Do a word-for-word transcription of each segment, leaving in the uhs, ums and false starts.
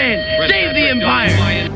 man. Save the Empire.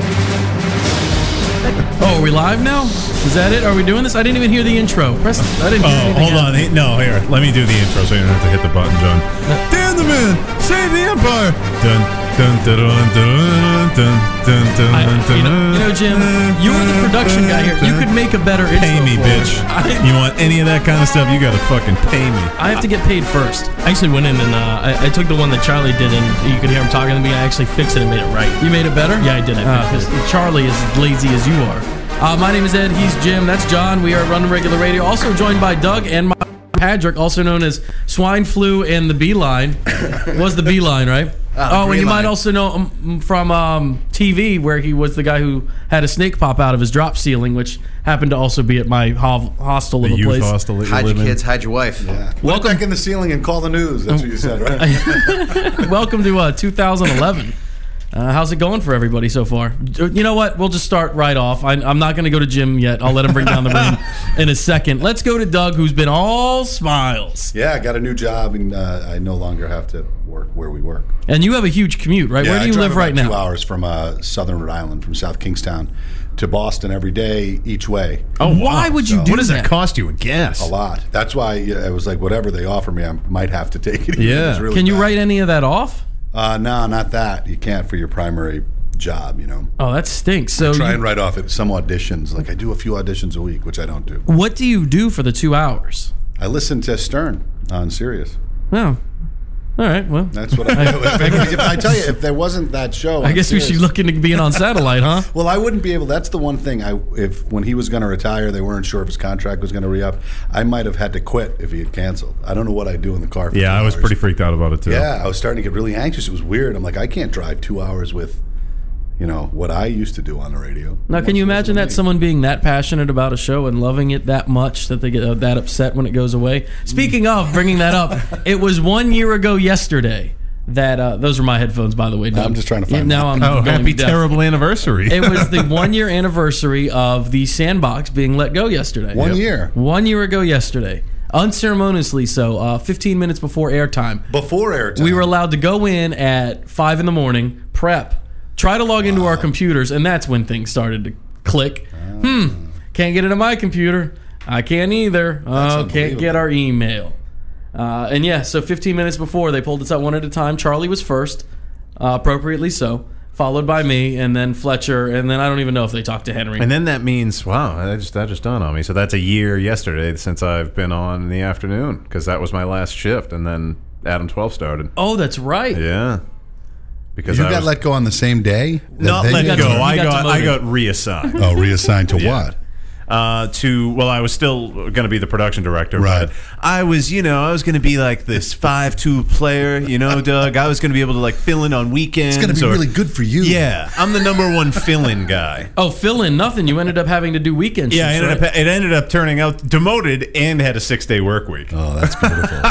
Oh, are we live now? Is that it? Are we doing this? I didn't even hear the intro. Press. I didn't hear Oh, hold on. Hey, no, here. Let me do the intro so you don't have to hit the button, John. Dan the man, save the empire. Dun dun dun dun dun dun dun dun. I, you, know, you know, Jim, you're the production guy here. You could make a better intro. Pay me, for bitch. I, you want any of that kind of stuff? You gotta fucking pay me. I have to get paid first. I actually went in and uh, I, I took the one that Charlie did, and you could hear him talking to me. I actually fixed it and made it right. You made it better? Yeah, I did. I fixed uh, it. Charlie is as lazy as you are. Uh, my name is Ed. He's Jim. That's John. We are Running Regular Radio. Also joined by Doug and my Patrick, also known as Swine Flu and the Beeline. Was the Beeline, right? Uh, oh, and you line. might also know him from um, T V, where he was the guy who had a snake pop out of his drop ceiling, which happened to also be at my ho- hostel the of a youth place. Hostel that hide you your live kids, in. hide your wife. Yeah. Welcome back in the ceiling and call the news. That's what you said, right? Welcome to uh, two thousand eleven. Uh, how's it going for everybody so far? You know what? We'll just start right off. I, I'm not going to go to Jim yet. I'll let him bring down the room in a second. Let's go to Doug, who's been all smiles. Yeah, I got a new job, and uh, I no longer have to work where we work. And you have a huge commute, right? Yeah, Where do I you drive live right about now? Two hours from uh, Southern Rhode Island, from South Kingstown to Boston every day, each way. Oh, why wow. would you So- do What does that? that cost you in gas? A lot. That's why yeah, I was like, whatever they offer me, I might have to take it. Yeah. It's really Can you bad. write any of that off? Uh, no, not that. You can't for your primary job, you know. Oh, that stinks. So Try you- and write off at some auditions. Like I do a few auditions a week, which I don't do. what do you do for the two hours? I listen to Stern on Sirius. Oh, all right. Well, That's what I do. if, if I tell you, if there wasn't that show, I on guess we Sirius- should look into being on satellite, huh? Well, I wouldn't be able. That's the one thing. I if when he was going to retire, they weren't sure if his contract was going to re-up. I might have had to quit if he had canceled. I don't know what I'd do in the car. For Yeah, two I was hours. pretty freaked out about it too. Yeah, I was starting to get really anxious. It was weird. I'm like, I can't drive two hours with, you know, what I used to do on the radio. Now, can you imagine that someone being that passionate about a show and loving it that much that they get uh, that upset when it goes away? Speaking of bringing that up, it was one year ago yesterday that uh, those are my headphones, by the way. Doug. I'm just trying to find now. I'm Oh, going happy deaf. terrible anniversary. It was the one year anniversary of the Sandbox being let go yesterday. One Yep. year One year ago yesterday, unceremoniously so. Uh, Fifteen minutes before airtime, before airtime, we were allowed to go in at five in the morning, prep, try to log into our computers, and that's when things started to click. Hmm, can't get into my computer. I can't either. Oh, can't get our email. Uh, and yeah, so fifteen minutes before, they pulled us out one at a time. Charlie was first, uh, appropriately so, followed by me, and then Fletcher, and then I don't even know if they talked to Henry. And then that means, wow, that just that just dawned on me. So that's a year yesterday since I've been on in the afternoon because that was my last shift, and then Adam twelve started. Oh, that's right. Yeah, because You I got was let go on the same day. not That let they- got go. to- you I got got I demoted. got reassigned. Oh, reassigned to Yeah. what? Uh, to well, I was still going to be the production director, Right. but I was, you know, I was going to be like this five two player, you know, Doug. I was going to be able to like fill in on weekends. It's going to be or- really good for you. Yeah, I'm the number one fill-in guy. Oh, fill in nothing. You ended up having to do weekend Yeah, I shifts, ended right? up, it ended up turning out demoted and had a six-day work week. Oh, that's beautiful.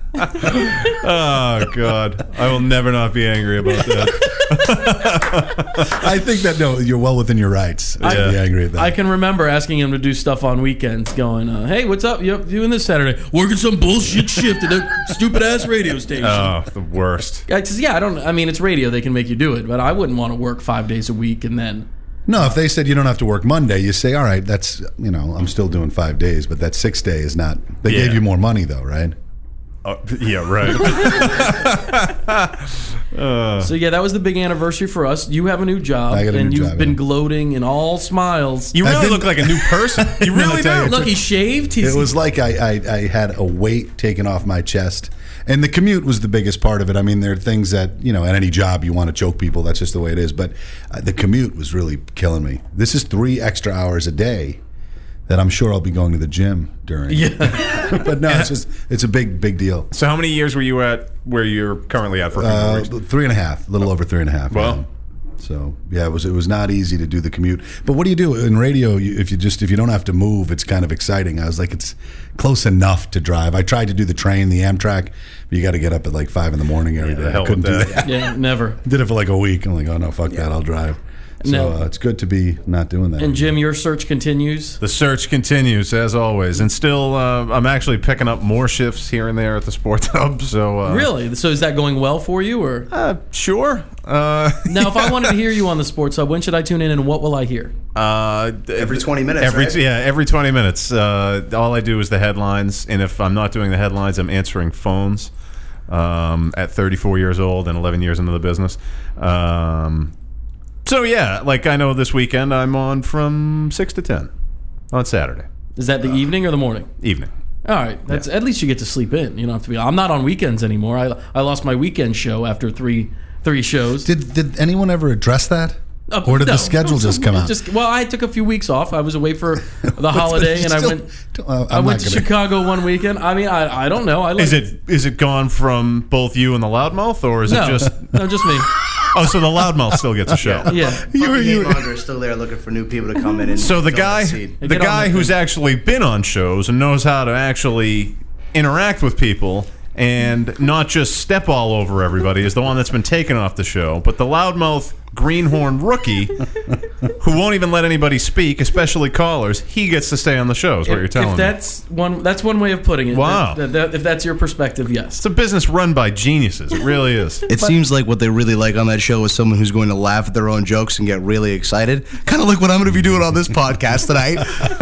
Oh God, I will never not be angry about that. I think that no, you're well within your rights. I Yeah. be angry at that. I can remember asking him to do stuff on weekends, going, uh, "Hey, what's up? You doing this Saturday? Working some bullshit shift at a stupid ass radio station." Oh, the worst. I just, yeah, I don't. I mean, it's radio; they can make you do it, but I wouldn't want to work five days a week and then. No, if they said you don't have to work Monday, you say, all right, that's, you know, I'm still doing five days, but that six day is not. They Yeah. gave you more money, though, right? Uh, yeah, right. So yeah, that was the big anniversary for us. You have a new job, I got a and new you've job, been yeah. gloating and all smiles. You I've really been- look like a new person. You really tell do. you. Look, he shaved. He's, It was like I, I, I had a weight taken off my chest. And the commute was the biggest part of it. I mean, there are things that, you know, at any job you want to choke people. That's just the way it is. But uh, the commute was really killing me. This is three extra hours a day that I'm sure I'll be going to the gym during. yeah. But no, it's just, it's a big, big deal. So how many years were you at where you're currently at for Uh, People Reach? three and a half, a little over three and a half. Well. yeah. So yeah, it was it was not easy to do the commute. But what do you do in radio? You, if you just if you don't have to move, it's kind of exciting. I was like, it's close enough to drive. I tried to do the train, the Amtrak, but you got to get up at like five in the morning every Yeah, day. the hell I couldn't with do that. that. Yeah, never. Did it for like a week. I'm like, oh no, fuck that, I'll drive. So No. uh, it's good to be not doing that. And Jim, your search continues. The search continues as always, and still, uh, I'm actually picking up more shifts here and there at the Sports Hub. So uh, Really? So is that going well for you, or? uh, sure. Uh, Now, if I wanted to hear you on the Sports Hub, when should I tune in, and what will I hear? Uh, Every twenty minutes, Every right? yeah, every twenty minutes. Uh, all I do is the headlines, and if I'm not doing the headlines, I'm answering phones. Um, at thirty-four years old and eleven years into the business. Um, so yeah, like I know this weekend I'm on from six to ten on Saturday Is that the evening or the morning? evening. All right, that's at least you get to sleep in. You don't have to be. I'm not on weekends anymore. I I lost my weekend show after three three shows. Did did anyone ever address that? Uh, or did no. the schedule just come out? Just, well, I took a few weeks off. I was away for the holiday, and I Still- went. uh, I I'm went not to gonna- Chicago one weekend. I mean, I I don't know. I like, Is it is it gone from both you and the loudmouth, or is no, it just no, just me. oh, so the loudmouth still gets a show? Yeah. You were- you were- Longer is still there looking for new people to come in and So the fill guy, that seat. the Get on guy the who's thing. actually been on shows and knows how to actually interact with people and not just step all over everybody is the one that's been taken off the show. But the loudmouth greenhorn rookie, who won't even let anybody speak, especially callers, he gets to stay on the show. Is what If, you're telling if me. that's one, that's one way of putting it. Wow. That- that- if that's your perspective, yes. It's a business run by geniuses. It really is. It seems like what they really like on that show is someone who's going to laugh at their own jokes and get really excited. Kind of like what I'm going to be doing on this podcast tonight.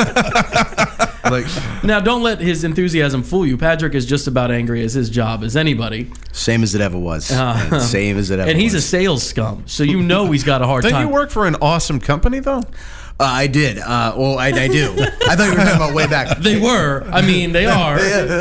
Like, Now, don't let his enthusiasm fool you. Patrick is just about angry as his job as anybody, same as it ever was. Uh, same as it ever and he's a was. sales scum. So you know he's got a hard Don't time. you work for an awesome company though? Uh, I did. Uh, well, I, I do. I thought you were talking about way back. They were. I mean, they are.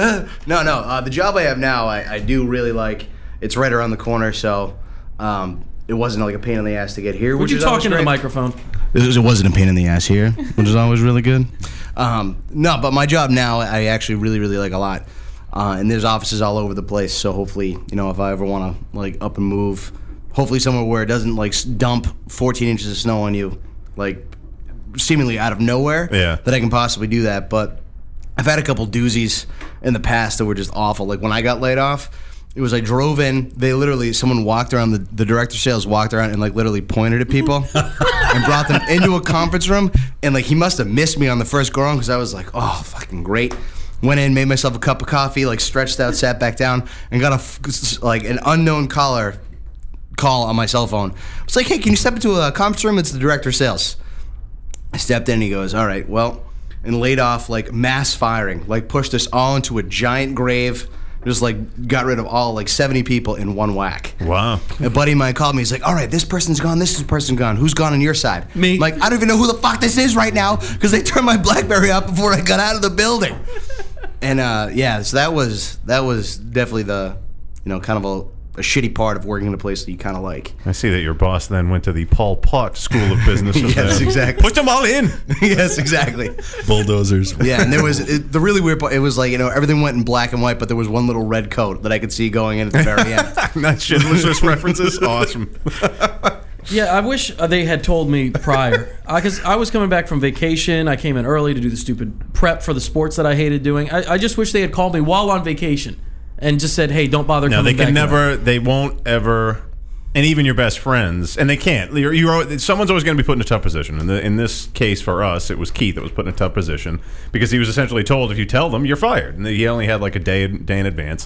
no, no. Uh, the job I have now, I, I do really like. It's right around the corner, so um, it wasn't like a pain in the ass to get here. Would which you is always talk into the great. microphone? It, was, it wasn't a pain in the ass here, which is always really good. Um, no, but my job now, I actually really, really like a lot. Uh, and there's offices all over the place, so hopefully, you know, if I ever want to like up and move, hopefully somewhere where it doesn't like s- dump fourteen inches of snow on you, like seemingly out of nowhere. Yeah. That I can possibly do that. But I've had a couple doozies in the past that were just awful. Like when I got laid off, it was I drove in. They literally, someone walked around, the, the director of sales walked around and like literally pointed at people and brought them into a conference room. And like he must have missed me on the first go around because I was like, oh, fucking great. Went in, made myself a cup of coffee, like stretched out, sat back down, and got a f- like an unknown caller call on my cell phone. It's like, hey, can you step into a conference room? It's the director of sales. I stepped in and he goes, all right, well, and laid off like mass firing, like pushed us all into a giant grave, just like got rid of all like seventy people in one whack. Wow. A buddy of mine called me, he's like, all right, this person's gone, this person's gone. Who's gone on your side? Me. I'm like, I don't even know who the fuck this is right now because they turned my BlackBerry off before I got out of the building. And uh, yeah, so that was that was definitely the, you know, kind of a, a shitty part of working in a place that you kind of like. I see that your boss then went to the Paul Pot School of Business. with Yes, them. exactly. Put them all in. Yes, exactly. Bulldozers. Yeah, and there was it, the really weird part. It was like, you know, everything went in black and white, but there was one little red coat that I could see going in at the very end. That shit was just references. Awesome. Yeah, I wish uh, they had told me prior. Because I was coming back from vacation. I came in early to do the stupid prep for the sports that I hated doing. I, I just wish they had called me while on vacation and just said, hey, don't bother No, coming they back. can tonight." never. They won't ever. And even your best friends, and they can't. You're, you're someone's always going to be put in a tough position. In, the, in this case, for us, it was Keith that was put in a tough position because he was essentially told, if you tell them, you're fired. And he only had like a day day in advance.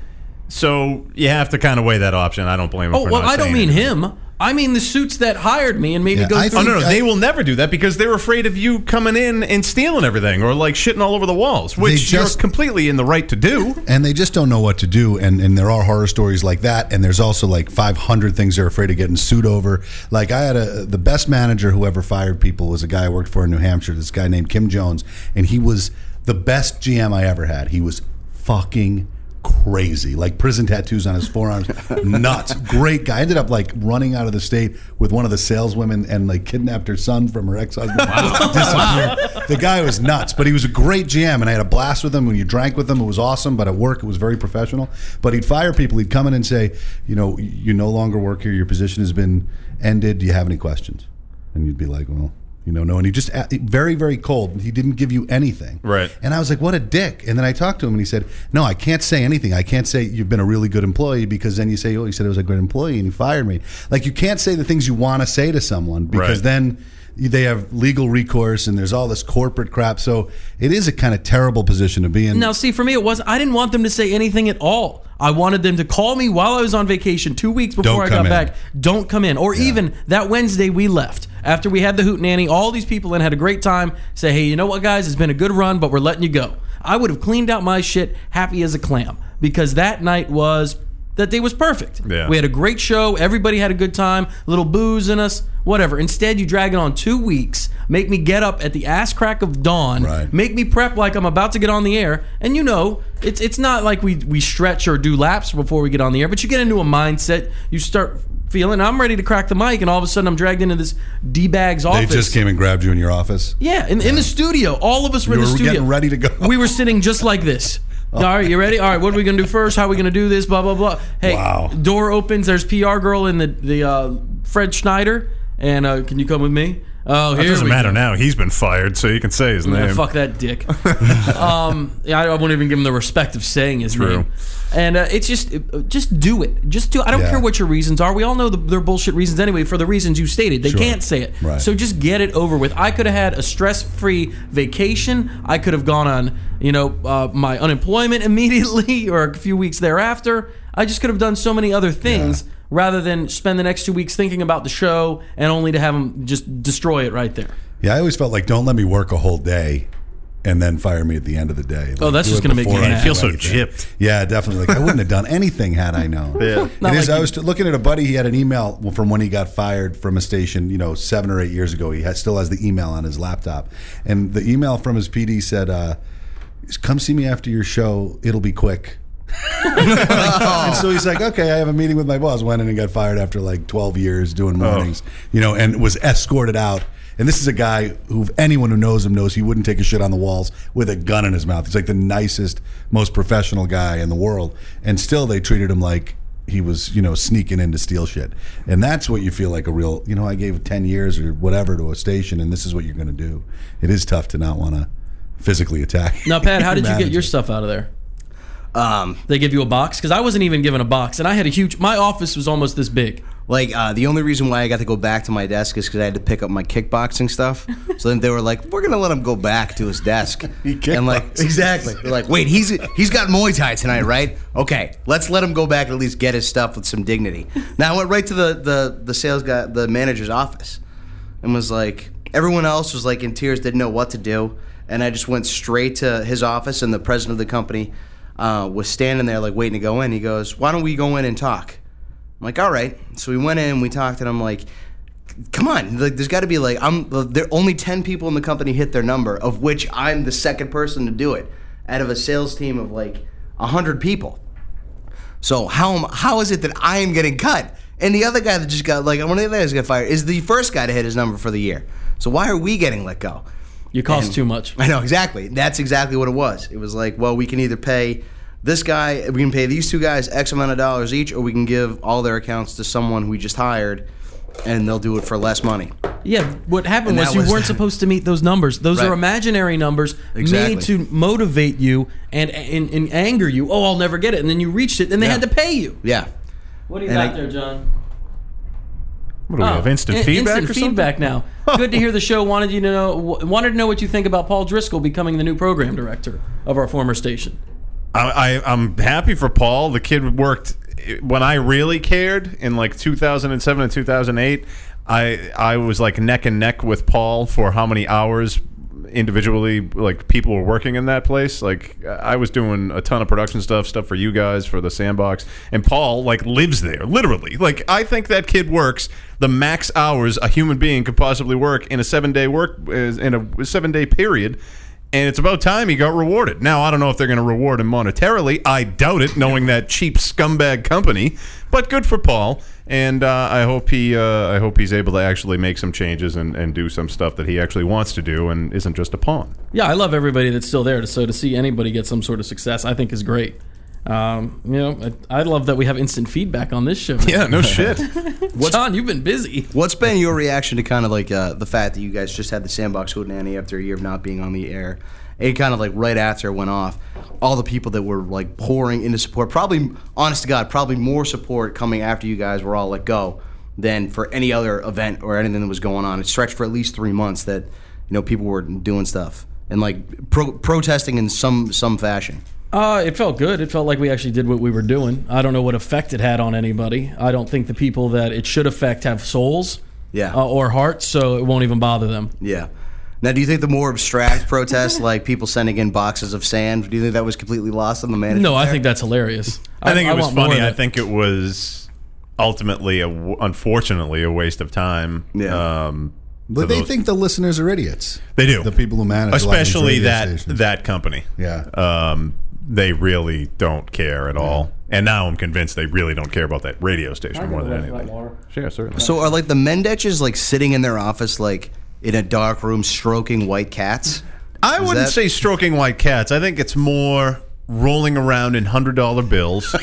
So you have to kind of weigh that option. I don't blame him. Oh, for well, not I don't saying mean anything. him. I mean the suits that hired me and made Yeah, me go I through. Oh think- no, no, I- they will never do that because they're afraid of you coming in and stealing everything or like shitting all over the walls, which just- you're completely in the right to do. And they just don't know what to do. And, and there are horror stories like that. And there's also like five hundred things they're afraid of getting sued over. Like I had a, the best manager who ever fired people was a guy I worked for in New Hampshire, this guy named Kim Jones. And he was the best G M I ever had. He was fucking crazy, like prison tattoos on his forearms, nuts. Great guy. Ended up like running out of the state with one of the saleswomen and like kidnapped her son from her ex-husband. Disappeared. The guy was nuts, but he was a great G M, and I had a blast with him. When you drank with him, it was awesome. But at work, it was very professional. But he'd fire people. He'd come in and say, you know, you no longer work here. Your position has been ended. Do you have any questions? And you'd be like, well, You know, no, and he just very, very cold. He didn't give you anything. Right. And I was like, what a dick. And then I talked to him and he said, no, I can't say anything. I can't say you've been a really good employee because then you say, oh, he said I was a good employee and he fired me. Like, you can't say the things you want to say to someone because Right. then they have legal recourse and there's all this corporate crap. So it is a kind of terrible position to be in. Now, see, for me, it was I didn't want them to say anything at all. I wanted them to call me while I was on vacation two weeks before Don't I come got in. back. Don't come in. Or even that Wednesday we left. After we had the hootenanny, all these people in had a great time. Say, hey, you know what, guys? It's been a good run, but we're letting you go. I would have cleaned out my shit happy as a clam because that night was, that day was perfect. Yeah. We had a great show. Everybody had a good time. A little booze in us, whatever. Instead, you drag it on two weeks, make me get up at the ass crack of dawn, Right. make me prep like I'm about to get on the air. And you know, it's it's not like we, we stretch or do laps before we get on the air, but you get into a mindset. You start feeling, I'm ready to crack the mic, and all of a sudden I'm dragged into this D-bag's They office. just came and grabbed you in your office. Yeah, in, in the studio. All of us were You in the were studio. getting ready to go. We were sitting just like this. All right, you ready? All right, what are we going to do first? How are we going to do this? Blah, blah, blah. Hey, Wow. door opens. There's P R girl in the, the uh, Fred Schneider. And uh, can you come with me? Oh, That here doesn't we matter go. now. He's been fired, so you can say his Yeah, name. fuck that dick. um, yeah, I won't even give him the respect of saying his True. name. And uh, it's just, uh, just do it. Just do it. I don't Yeah. care what your reasons are. We all know the, they're bullshit reasons anyway. For the reasons you stated, they Sure. can't say it. Right. So just get it over with. I could have had a stress-free vacation. I could have gone on, you know, uh, my unemployment immediately or a few weeks thereafter. I just could have done so many other things. Yeah. Rather than spend the next two weeks thinking about the show and only to have them just destroy it right there. Yeah, I always felt like, don't let me work a whole day and then fire me at the end of the day. Like, Oh, that's do just it gonna make before you I mad. do Feel so anything. gypped. Yeah, definitely. Like, I wouldn't have done anything had I known. Yeah. Not It is. like I you- was t- looking at a buddy. He had an email from when he got fired from a station, you know, seven or eight years ago. He has, still has the email on his laptop. And the email from his P D said, uh, come see me after your show. It'll be quick. And so he's like, okay, I have a meeting with my boss. Went in and got fired after like twelve years doing mornings, you know, and was escorted out. And this is a guy who anyone who knows him knows he wouldn't take a shit on the walls with a gun in his mouth. He's like the nicest, most professional guy in the world. And still they treated him like he was, you know, sneaking in to steal shit. And that's what you feel like a real, you know, I gave ten years or whatever to a station and this is what you're going to do. It is tough to not want to physically attack. Now, Pat, how did you get manager. your stuff out of there? Um, They give you a box? Because I wasn't even given a box, and I had a huge. My office was almost this big. like uh, the only reason why I got to go back to my desk is because I had to pick up my kickboxing stuff. So then they were like, "We're gonna let him go back to his desk." And like, kickboxes. exactly. They're like, "Wait, he's he's got Muay Thai tonight, right? Okay, let's let him go back and at least get his stuff with some dignity." Now I went right to the the the sales guy, the manager's office, and was like, everyone else was like in tears, didn't know what to do, and I just went straight to his office, and the president of the company uh, was standing there like waiting to go in. He goes, "Why don't we go in and talk?" I'm like, all right. So we went in and we talked, and I'm like, come on, like, there's got to be like, I'm there. Only ten people in the company hit their number, of which I'm the second person to do it, out of a sales team of like a hundred people. So how am, how is it that I am getting cut, and the other guy that just got like one of the other guys got fired is the first guy to hit his number for the year? So why are we getting let go? You cost And- too much. I know, exactly. That's exactly what it was. It was like, well, we can either pay this guy, we can pay these two guys X amount of dollars each, or we can give all their accounts to someone we just hired, and they'll do it for less money. Yeah, what happened And was that you was- weren't supposed to meet those numbers. Those Right. are imaginary numbers Exactly. made to motivate you and, and and anger you. Oh, I'll never get it. And then you reached it, and they Yeah. had to pay you. Yeah. What do you And got I- there, John? What do we have? Instant Oh, in- feedback Instant or something? feedback now. Good to hear the show. Wanted you to know. w- Wanted to know what you think about Paul Driscoll becoming the new program director of our former station. I, I, I'm happy for Paul. The kid worked when I really cared in like two thousand seven and two thousand eight. I I was like neck and neck with Paul for how many hours individually like people were working in that place. Like I was doing a ton of production stuff, stuff for you guys for the Sandbox, and Paul like lives there literally. Like I think that kid works the max hours a human being could possibly work in a seven day work in a seven day period. And it's about time he got rewarded. Now, I don't know if they're going to reward him monetarily. I doubt it, knowing that cheap scumbag company. But good for Paul, and uh, I hope he, uh, I hope he's able to actually make some changes and, and do some stuff that he actually wants to do, and isn't just a pawn. Yeah, I love everybody that's still there. So to see anybody get some sort of success, I think is great. Um, you know, I, I love that we have instant feedback on this show. Yeah, no shit. John, you've been busy. What's been your reaction to kind of like uh, the fact that you guys just had the Sandbox Hootenanny after a year of not being on the air? It kind of like right after it went off, all the people that were like pouring into support, probably, honest to God, probably more support coming after you guys were all let go than for any other event or anything that was going on. It stretched for at least three months that, you know, people were doing stuff and like pro- protesting in some some fashion. Uh, it felt good. It felt like we actually did what we were doing. I don't know what effect it had on anybody. I don't think the people that it should affect have souls Yeah. uh, or hearts, so it won't even bother them. Yeah. Now, do you think the more abstract protests, like people sending in boxes of sand, do you think that was completely lost on the management? No, I there? think that's hilarious. I think it was want more funny. of I it. think it was ultimately, a, unfortunately, a waste of time. Yeah. Um, But to they those- think the listeners are idiots. They do. The people who manage a lot of these especially radio that stations. that company. Yeah. Um, they really don't care at all. And now I'm convinced they really don't care about that radio station more than anything. Sure, certainly. So are like the Mendetches like sitting in their office like in a dark room stroking white cats? I Is wouldn't that- say stroking white cats. I think it's more rolling around in hundred dollar bills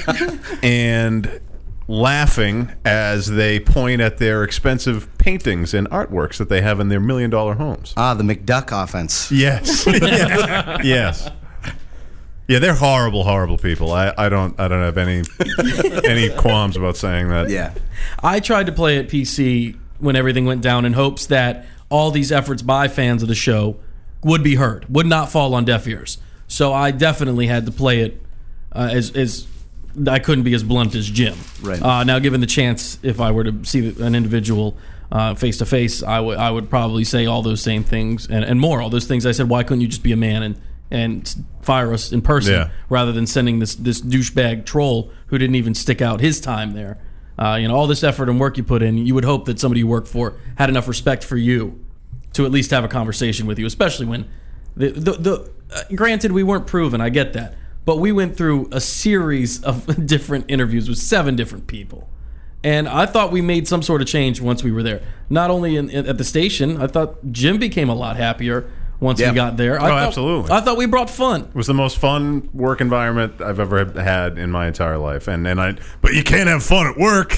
and laughing as they point at their expensive paintings and artworks that they have in their million dollar homes. Ah, the McDuck offense. Yes. yes. Yes. Yeah, they're horrible, horrible people. I, I don't I don't have any any qualms about saying that. Yeah. I tried to play it P C when everything went down in hopes that all these efforts by fans of the show would be heard, would not fall on deaf ears. So I definitely had to play it uh, as as I couldn't be as blunt as Jim. Right. Uh, now, given the chance, if I were to see an individual uh, face to face, I would I would probably say all those same things and, and more. All those things I said. Why couldn't you just be a man and and fire us in person Yeah. rather than sending this this douchebag troll who didn't even stick out his time there? Uh, you know, all this effort and work you put in, you would hope that somebody you work for had enough respect for you to at least have a conversation with you, especially when the the, the uh, granted we weren't proven, I get that, but we went through a series of different interviews with seven different people. And I thought we made some sort of change once we were there. Not only in, in, at the station, I thought Jim became a lot happier once Yeah. we got there. I Oh, thought, absolutely. I thought we brought fun. It was the most fun work environment I've ever had in my entire life, and and I. But you can't have fun at work.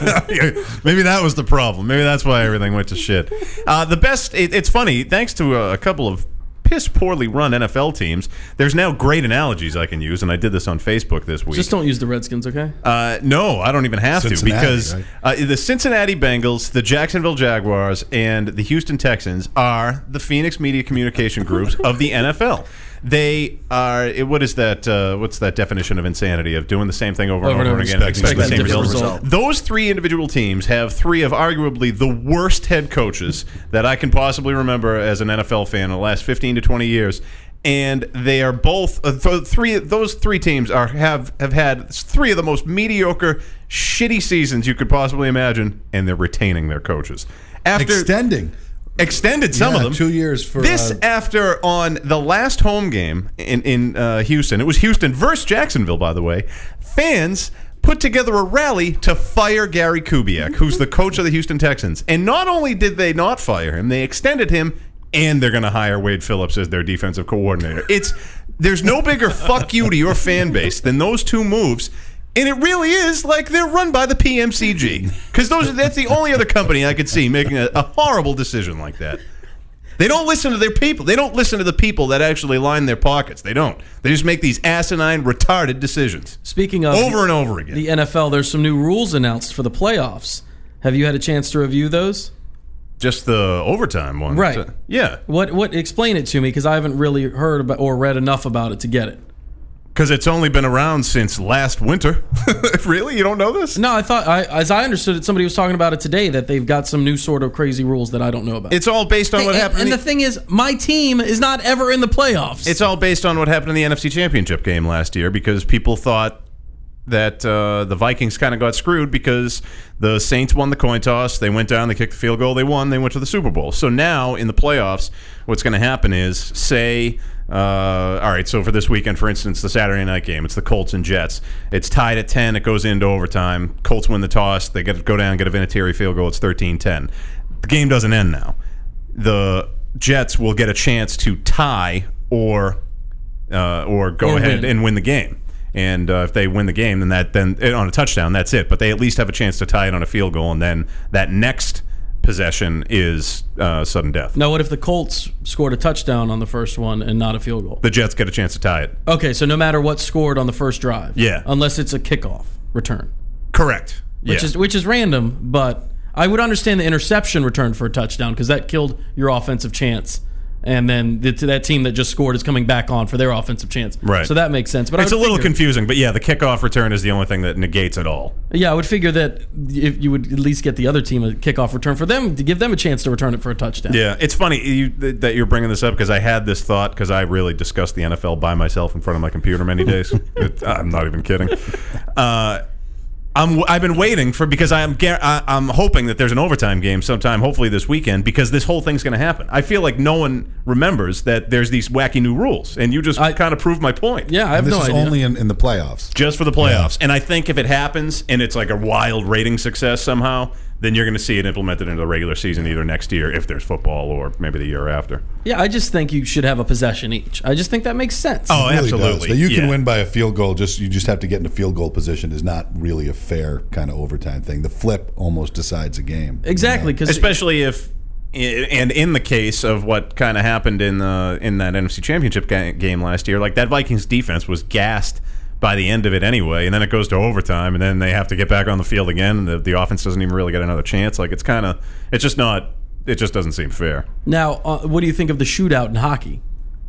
Maybe that was the problem. Maybe that's why everything went to shit. Uh, the best. It, it's funny. Thanks to a, a couple of piss poorly run N F L teams, there's now great analogies I can use, and I did this on Facebook this week. Just don't use the Redskins, okay? Uh, no, I don't even have Cincinnati, to because right? uh, the Cincinnati Bengals, the Jacksonville Jaguars, and the Houston Texans are the Phoenix Media Communication Groups of the N F L. They are. it- What is that? Uh, what's that definition of insanity of doing the same thing over, Over and over and again, over, expecting the expecting same a different result? result. Those three individual teams have three of arguably the worst head coaches that I can possibly remember as an N F L fan in the last fifteen to twenty years. And they are both uh, th- three. Those three teams are have have had three of the most mediocre, shitty seasons you could possibly imagine, and they're retaining their coaches after Extending. extended some Yeah, of them two years for this uh, after on the last home game in in uh, Houston. It was Houston versus Jacksonville, by the way. Fans put together a rally to fire Gary Kubiak, who's the coach of the Houston Texans. And not only did they not fire him, they extended him, and they're going to hire Wade Phillips as their defensive coordinator. It's there's no bigger fuck you to your fan base than those two moves. And it really is like they're run by the P M C G. Because those that's the only other company I could see making a, a horrible decision like that. They don't listen to their people. They don't listen to the people that actually line their pockets. They don't. They just make these asinine, retarded decisions. Speaking of Over and over again. the N F L, there's some new rules announced for the playoffs. Have you had a chance to review those? Just the overtime one. Right. Yeah. What? What? Explain it to me, because I haven't really heard about or read enough about it to get it. Because it's only been around since last winter. Really? You don't know this? No, I thought, I, as I understood it, somebody was talking about it today, that they've got some new sort of crazy rules that I don't know about. It's all based on what and, happened. and in the thing is, my team is not ever in the playoffs. It's all based on what happened in the N F C Championship game last year because people thought that uh, the Vikings kind of got screwed because the Saints won the coin toss. They went down, they kicked the field goal, they won, they went to the Super Bowl. So now in the playoffs, what's going to happen is, say, uh, all right, so for this weekend, for instance, the Saturday night game, it's the Colts and Jets. It's tied at ten, it goes into overtime. Colts win the toss, they get go down, get a Vinatieri field goal, it's thirteen ten. The game doesn't end now. The Jets will get a chance to tie or uh, or go Or ahead win. and win the game. And uh, if they win the game, then that then on a touchdown, that's it. But they at least have a chance to tie it on a field goal, and then that next possession is uh, sudden death. Now, what if the Colts scored a touchdown on the first one and not a field goal? The Jets get a chance to tie it. Okay, so no matter what scored on the first drive, Yeah. unless it's a kickoff return, Correct. which yeah. is which is random, but I would understand the interception return for a touchdown because that killed your offensive chance. And then the, that team that just scored is coming back on for their offensive chance. Right. So that makes sense. But It's I a would little figure, confusing, but yeah, the kickoff return is the only thing that negates it all. Yeah, I would figure that if you would at least get the other team a kickoff return for them to give them a chance to return it for a touchdown. Yeah, it's funny you, that you're bringing this up because I had this thought because I really discussed the N F L by myself in front of my computer many days. it, I'm not even kidding. Uh, I'm, I've been waiting for because I'm I, I'm hoping that there's an overtime game sometime, hopefully this weekend, because this whole thing's going to happen. I feel like no one remembers that there's these wacky new rules, and you just I- kind of proved my point. Yeah, I have And this no is idea. only in, in the playoffs. Just for the playoffs. And I think if it happens and it's like a wild rating success somehow, then you're going to see it implemented into the regular season either next year if there's football or maybe the year after. Yeah, I just think you should have a possession each. I just think that makes sense. Oh, It really absolutely. does. That you can Yeah. win by a field goal. Just you just have to get into field goal position is not really a fair kind of overtime thing. The flip almost decides a game. Exactly, because Especially if, and in the case of what kind of happened in the in that N F C Championship ga- game last year, like that Vikings defense was gassed by the end of it anyway, and then it goes to overtime, and then they have to get back on the field again, and the, the offense doesn't even really get another chance. Like it's kind of, it's just not, it just doesn't seem fair. now, uh, what do you think of the shootout in hockey?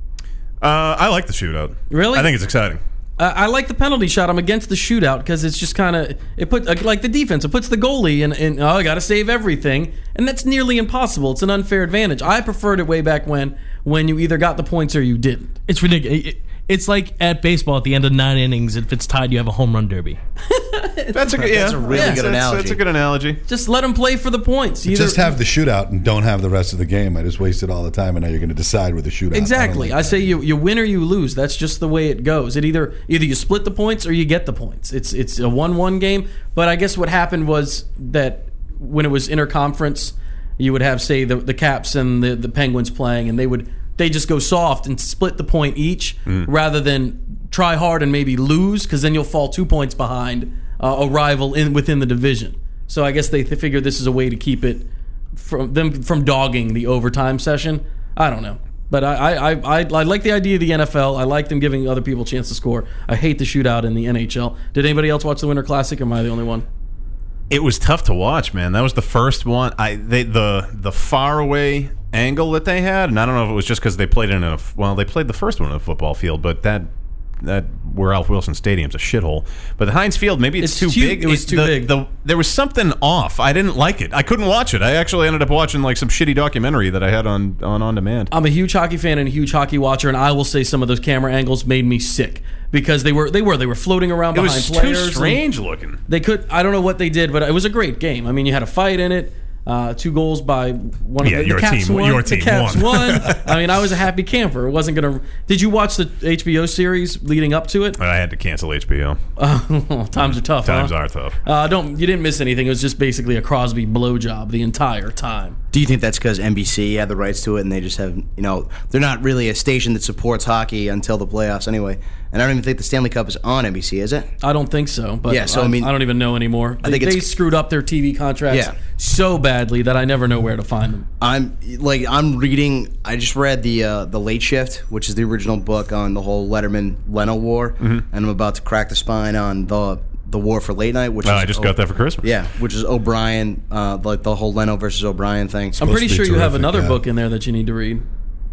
Uh, I like the shootout. Really? I think it's exciting. Uh, I like the penalty shot. I'm against the shootout because it's just kind of it put uh, like the defense. It puts the goalie in. in oh, I got to save everything, and that's nearly impossible. It's an unfair advantage. I preferred it way back when when you either got the points or you didn't. It's ridiculous. It- It's like at baseball at the end of nine innings. If it's tied, you have a home run derby. That's a good, yeah, That's a really yeah, good that's, analogy. That's a good analogy. Just let them play for the points. Either- Just have the shootout and don't have the rest of the game. I just wasted all the time, and now you're going to decide with the shootout. Exactly. I, I, don't like say you you win or you lose. That's just the way it goes. It either either you split the points or you get the points. It's it's a one one game. But I guess what happened was that when it was interconference, you would have say the the Caps and the, the Penguins playing, and they would they just go soft and split the point each rather than try hard and maybe lose because then you'll fall two points behind uh, a rival in within the division. So I guess they, they figured this is a way to keep it from them from dogging the overtime session. I don't know. But I, I, I, I like the idea of the N F L. I like them giving other people a chance to score. I hate the shootout in the N H L. Did anybody else watch the Winter Classic, or am I the only one? It was tough to watch, man. That was the first one. I they the the far away angle that they had, and I don't know if it was just because they played in a well, they played the first one in a football field, but that that where Ralph Wilson Stadium's a shithole. But the Heinz Field, maybe it's, It's too huge. big. It was too the, big. The, there was something off. I didn't like it. I couldn't watch it. I actually ended up watching like some shitty documentary that I had on on on demand. I'm a huge hockey fan and a huge hockey watcher, and I will say some of those camera angles made me sick because they were they were they were floating around It behind was too players. and strange looking. They could I don't know what they did, but it was a great game. I mean, you had a fight in it. Uh, two goals by one Yeah, of the, your the Caps team- won. your the team Caps won. won. I mean, I was a happy camper. It wasn't gonna. Did you watch the H B O series leading up to it? I had to cancel H B O. Oh, times are tough. Times huh? are tough. Uh, don't you didn't miss anything. It was just basically a Crosby blowjob the entire time. Do you think that's because N B C had the rights to it and they just have, you know, they're not really a station that supports hockey until the playoffs anyway? And I don't even think the Stanley Cup is on N B C, is it? I don't think so. But Yeah, so, I, I mean- I don't even know anymore. They, think they it's- screwed up their T V contracts Yeah. so badly that I never know where to find them. I'm like I'm reading. I just read the uh, the Late Shift, which is the original book on the whole Letterman Leno war, Mm-hmm. and I'm about to crack the spine on the the war for late night, which Oh, is I just O- got that for Christmas. Yeah, which is O'Brien, uh, like the whole Leno versus O'Brien thing. I'm Supposed pretty to be sure you have terrific, another yeah. book in there that you need to read.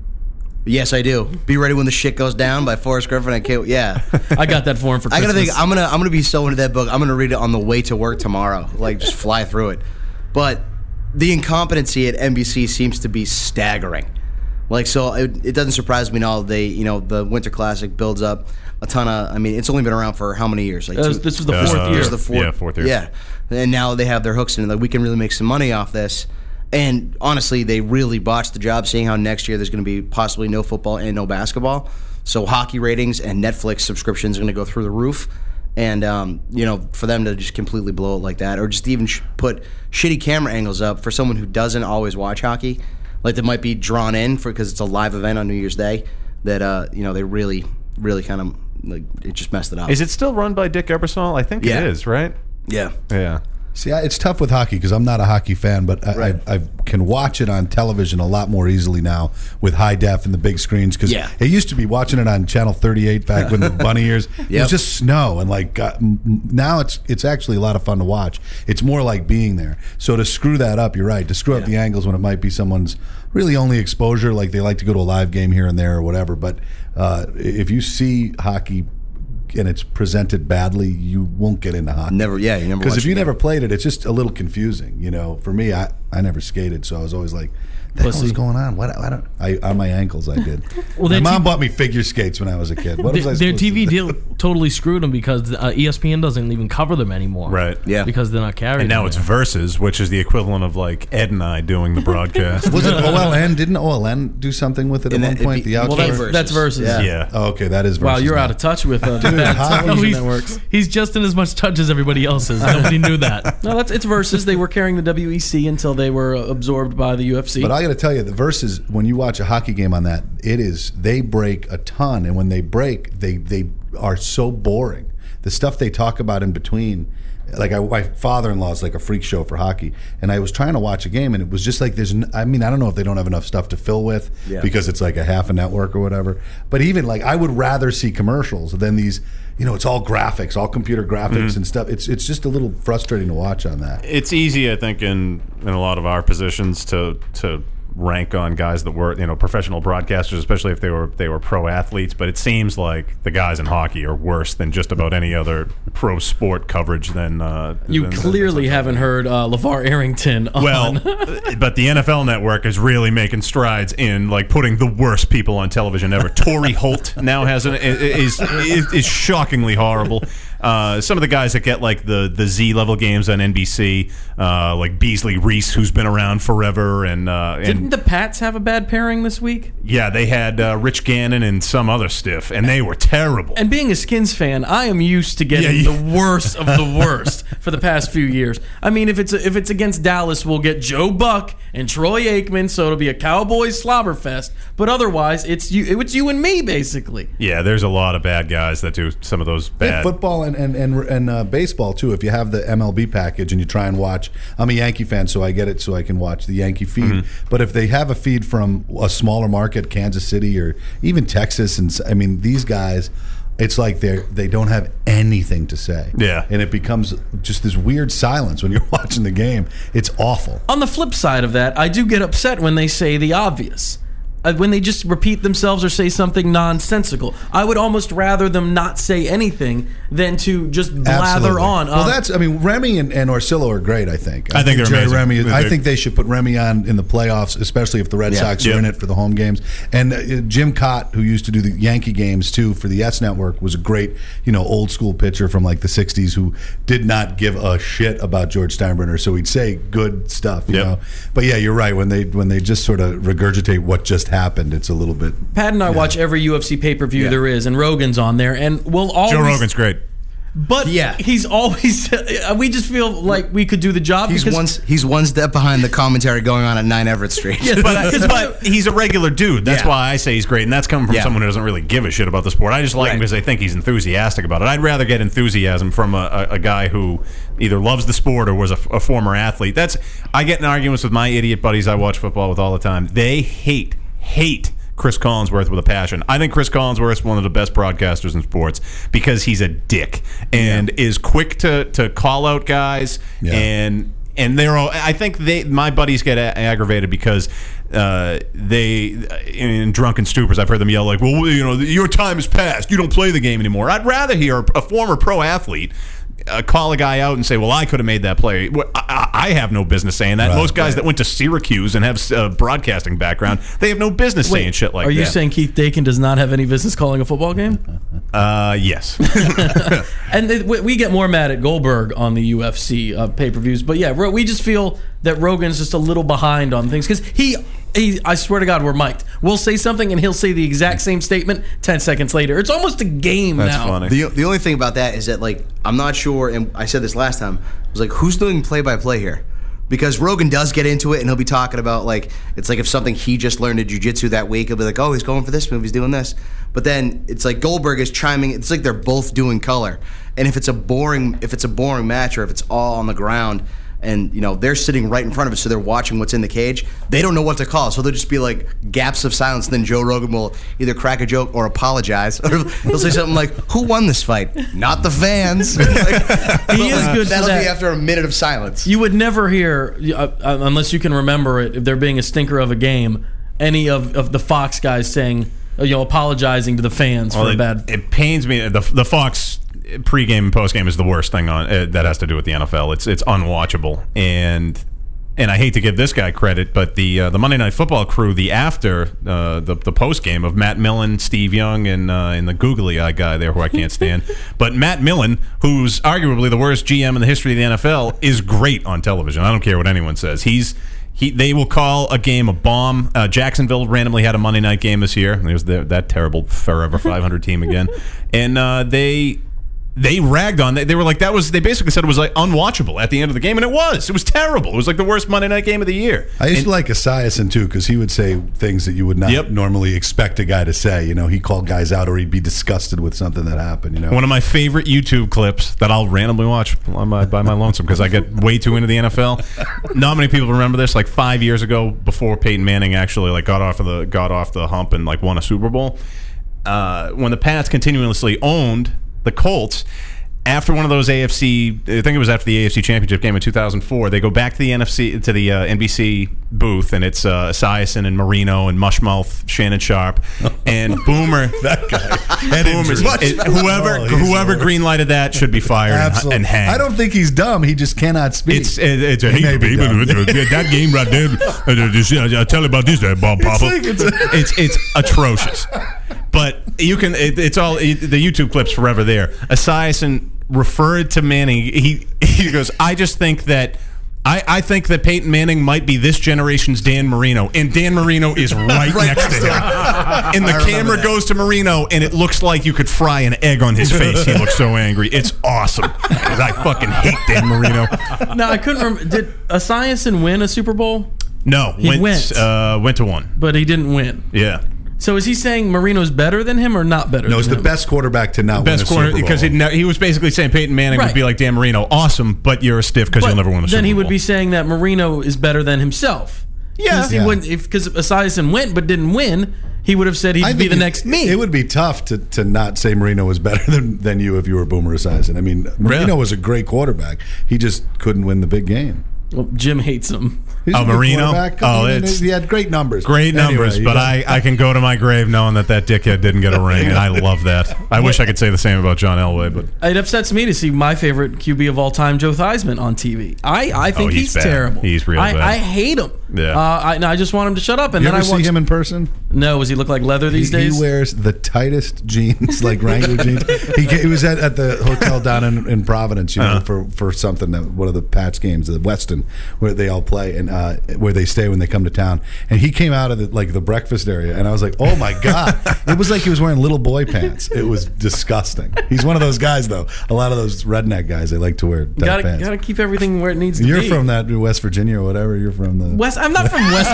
Yes, I do. Be Ready When the Shit Goes Down by Forrest Griffin. I can't. Yeah, I got that for him for I Christmas. gotta think. I'm gonna I'm gonna be so into that book. I'm gonna read it on the way to work tomorrow. Like just fly through it. But the incompetency at N B C seems to be staggering. Like so, it, it doesn't surprise me now. They you know the Winter Classic builds up a ton of. I mean, it's only been around for how many years? Like That was- two- this was the Uh, fourth uh, year. This is the fourth. Yeah, fourth year. Yeah, and now they have their hooks in it. Like we can really make some money off this. And honestly, they really botched the job, seeing how next year there's going to be possibly no football and no basketball. So hockey ratings and Netflix subscriptions are going to go through the roof. And um, you know, for them to just completely blow it like that, or just even sh- put shitty camera angles up for someone who doesn't always watch hockey, like that might be drawn in for because it's a live event on New Year's Day. That uh, you know they really, really kind of like it just messed it up. Is it still run by Dick Ebersol? I think Yeah. it is, right? Yeah. Yeah. See, I- it's tough with hockey because I'm not a hockey fan, but I, Right. I, I can watch it on television a lot more easily now with high def and the big screens. Because Yeah. it used to be watching it on Channel thirty-eight back when the bunny ears. It Yep. was just snow and like got, m- m- now it's it's actually a lot of fun to watch. It's more like being there. So to screw that up, you're right. To screw up the angles when it might be someone's really only exposure, like they like to go to a live game here and there or whatever. But uh, if you see hockey and it's presented badly, you won't get into hockey. Never, yeah, you never. Because if watched you it. never played it, it's just a little confusing. You know, for me, I, I never skated, so I was always like, "The hell is going on? What? I don't." I on my ankles, I did. Well, my their mom T- bought me figure skates when I was a kid. What was I Their, their supposed T V to do? deal totally screwed them because uh, E S P N doesn't even cover them anymore. Right. Yeah. Because they're not carrying And now them. it's Versus, which is the equivalent of like Ed and I doing the broadcast. Was it O L N? Didn't O L N do something with it And at one that- it'd point? be- The well, outdoor. Well, that's, that's versus. Yeah. yeah. Oh, okay, that is. Wow, versus you're now. out of touch with uh, the bad hockey- No, television he's, networks. he's just in as much touch as everybody else is. Nobody knew that. No, that's it's versus. They were carrying the W E C until they were uh, absorbed by the U F C. But I got to tell you, the versus when you watch a hockey game on that, it is they break a ton, and when they break, they they are so boring. The stuff they talk about in between, like I, my father-in-law is like a freak show for hockey, and I was trying to watch a game, and it was just like there's. n- I mean, I don't know if they don't have enough stuff to fill with Yeah. because it's like a half a network or whatever. But even like I would rather see commercials than these. You know, it's all graphics, all computer graphics and stuff. It's it's just a little frustrating to watch on that. It's easy, I think, in in a lot of our positions to to rank on guys that were, you know, professional broadcasters, especially if they were they were pro athletes. But it seems like the guys in hockey are worse than just about any other pro sport coverage. Than uh, you than- clearly than- haven't heard uh, LeVar Arrington on. Well, but the N F L Network is really making strides in like putting the worst people on television ever. Torrey Holt now has an is is, is shockingly horrible. Uh, some of the guys that get like the the Z level games on N B C, uh, like Beasley Reese, who's been around forever, and uh, Didn't and the Pats have a bad pairing this week? yeah, they had uh, Rich Gannon and some other stiff, and they were terrible. And being a Skins fan, I am used to getting Yeah, you- the worst of the worst for the past few years. I mean, if it's if it's against Dallas, we'll get Joe Buck and Troy Aikman, so it'll be a Cowboys slobber fest. But otherwise, it's you it's you and me basically. Yeah, there's a lot of bad guys that do some of those Yeah, bad. football and and and, and uh, baseball too. If you have the M L B package and you try and watch, I'm a Yankee fan, so I get it, so I can watch the Yankee feed. Mm-hmm. But if they have a feed from a smaller market, Kansas City or even Texas, and s- I mean these guys, it's like they they don't have anything to say. Yeah. and it becomes just this weird silence when you're watching the game. It's awful. On the flip side of that, I do get upset when they say the obvious. Uh, when they just repeat themselves or say something nonsensical. I would almost rather them not say anything than to just blather Absolutely. on. Well, Uh, that's. I mean, Remy and, and Orsillo are great. I think. I think they're Jay amazing. Remy. I They're- think they should put Remy on in the playoffs, especially if the Red Yeah. Sox Yeah. are in it for the home games. And uh, Jim Cott, who used to do the Yankee games too for the Yes Network, was a great, you know, old school pitcher from like the sixties who did not give a shit about George Steinbrenner. So he'd say good stuff, you Yep. know. But yeah, you're right. When they when they just sort of regurgitate what just happened, it's a little bit. Pat and I watch every U F C pay per view Yeah. there is, and Rogan's on there, and we'll always. Joe Rogan's great. But Yeah. he's always. We just feel like we could do the job. He's because one he's one step behind the commentary going on at nine Everett Street. but, but he's a regular dude. That's Yeah. why I say he's great, and that's coming from Yeah. someone who doesn't really give a shit about the sport. I just like him Right. because I think he's enthusiastic about it. I'd rather get enthusiasm from a, a, a guy who either loves the sport or was a, a former athlete. That's I get in arguments with my idiot buddies I watch football with all the time. They hate hate Chris Collinsworth with a passion. I think Chris Collinsworth is one of the best broadcasters in sports because he's a dick and is quick to to call out guys Yeah. and and they're all. I think they my buddies get a- aggravated because uh, they in drunken stupors. I've heard them yell like, "Well, you know, your time is past. You don't play the game anymore." I'd rather hear a former pro athlete Uh, call a guy out and say, "Well, I could have made that play." Well, I, I have no business saying that. Right, Most guys right. that went to Syracuse and have a broadcasting background, they have no business saying shit like Are that. you saying Keith Dakin does not have any business calling a football game? Uh, yes. And th- we we get more mad at Goldberg on the U F C uh, pay-per-views, but yeah, Ro- we just feel that Rogan's just a little behind on things because he, he, I swear to God, we're mic'd. We'll say something and he'll say the exact same statement ten seconds later. It's almost a game That's now. funny. The, the only thing about that is that, like, I'm not sure, and I said this last time, I was like, who's doing play-by-play here? Because Rogan does get into it, and he'll be talking about, like, it's like if something he just learned in jiu-jitsu that week, he'll be like, oh, he's going for this move, he's doing this. But then it's like Goldberg is chiming, it's like they're both doing color. And if it's a boring, if it's a boring match, or if it's all on the ground, and, you know, they're sitting right in front of it, so they're watching what's in the cage, they don't know what to call. So they'll just be like gaps of silence, and then Joe Rogan will either crack a joke or apologize. Or he'll say something like, who won this fight? Not the fans. Like, He is like, good for That'll that. be after a minute of silence. You would never hear, uh, uh, unless you can remember it, if there being a stinker of a game, any of, of the Fox guys saying, uh, you know, apologizing to the fans Well, for it, a bad. it pains me. The, the Fox pregame and postgame is the worst thing on uh, that has to do with the N F L. It's it's unwatchable, and and I hate to give this guy credit, but the uh, the Monday Night Football crew, the after uh, the the postgame of Matt Millen, Steve Young, and uh, and the googly eye guy there who I can't stand, but Matt Millen, who's arguably the worst G M in the history of the N F L, is great on television. I don't care what anyone says. He's He, they will call a game a bomb. Uh, Jacksonville randomly had a Monday night game this year. It was the, that terrible Forever five hundred team again, and uh, they they ragged on. They, they were like that was. They basically said it was like unwatchable at the end of the game, and it was. It was terrible. It was like the worst Monday night game of the year. I used And- to like Esiason too because he would say things that you would not Yep. normally expect a guy to say. You know, he called guys out or he'd be disgusted with something that happened. You know, One of my favorite YouTube clips that I'll randomly watch on my, by my lonesome because I get way too into the N F L. Not many people remember this. Like five years ago, before Peyton Manning actually like got off of the got off the hump and like won a Super Bowl, uh, when the Pats continuously owned the Colts. After one of those A F C, I think it was after the A F C Championship game in two thousand four, they go back to the N F C to the uh, N B C booth, and it's uh, Esiason and Marino and Mushmouth Shannon Sharp and Boomer. that guy. Head Boomer's, injury. it- whoever Oh, he's whoever horrible. greenlighted that should be fired and, Absolutely. and hanged. I don't think he's dumb. He just cannot speak. It's it, it's a He may hey, be baby, dumb. that game right there. uh, this- I'll tell you about this, that Bob Papa. like it's a- it's it's atrocious. But you can. It, it's all it, the YouTube clips forever there. Esiason referred to Manning. He he goes. I just think that. I, I think that Peyton Manning might be this generation's Dan Marino, and Dan Marino is right, next to him. And the camera that. goes to Marino, and it looks like you could fry an egg on his face. He looks so angry. It's awesome. 'Cause I fucking hate Dan Marino. No, I couldn't remember. Did Esiason win a Super Bowl? No, He went went. Uh, went to one. But he didn't win. Yeah. So is he saying Marino's better than him or not better no, than it's the him? best quarterback to not Best win a corner Super Bowl. because he, ne- he was basically saying Peyton Manning Right. would be like Dan Marino, awesome, but you're a stiff because But you'll never win a Super Bowl. then he would be saying that Marino is better than himself. Yeah. Because Yeah. because Esiason went but didn't win, he would have said he'd I be think the it- next me. It would be tough to, to not say Marino was better than, than you if you were Boomer Esiason. I mean, Marino Really? was a great quarterback. He just couldn't win the big game. Well, Jim hates him. He's Oh, a good Marino? quarterback. Oh, I mean, it's- he had great numbers. Great Anyway, numbers, you but got- I, I can go to my grave knowing that that dickhead didn't get a ring, and I love that. I wish I could say the same about John Elway, but It upsets me to see my favorite Q B of all time, Joe Theismann, on T V. I, I think Oh, he's he's, bad. terrible. He's real I, bad. I hate him. Yeah. Uh, I, no, I just want him to shut up. And You then ever I see watch. him in person? No, does he look like leather these he, days? He wears the tightest jeans, like Wrangler jeans. He, ca- he was at, at the hotel down in, in Providence, you know, Uh-huh. for, for something that one of the Pats games, the Weston, where they all play and uh, where they stay when they come to town. And he came out of the, like the breakfast area, and I was like, oh my god! It was like he was wearing little boy pants. It was disgusting. He's one of those guys, though. A lot of those redneck guys, they like to wear tight gotta, pants. gotta keep everything where it needs to You're be. from that West Virginia or whatever. You're from the West. I'm not from West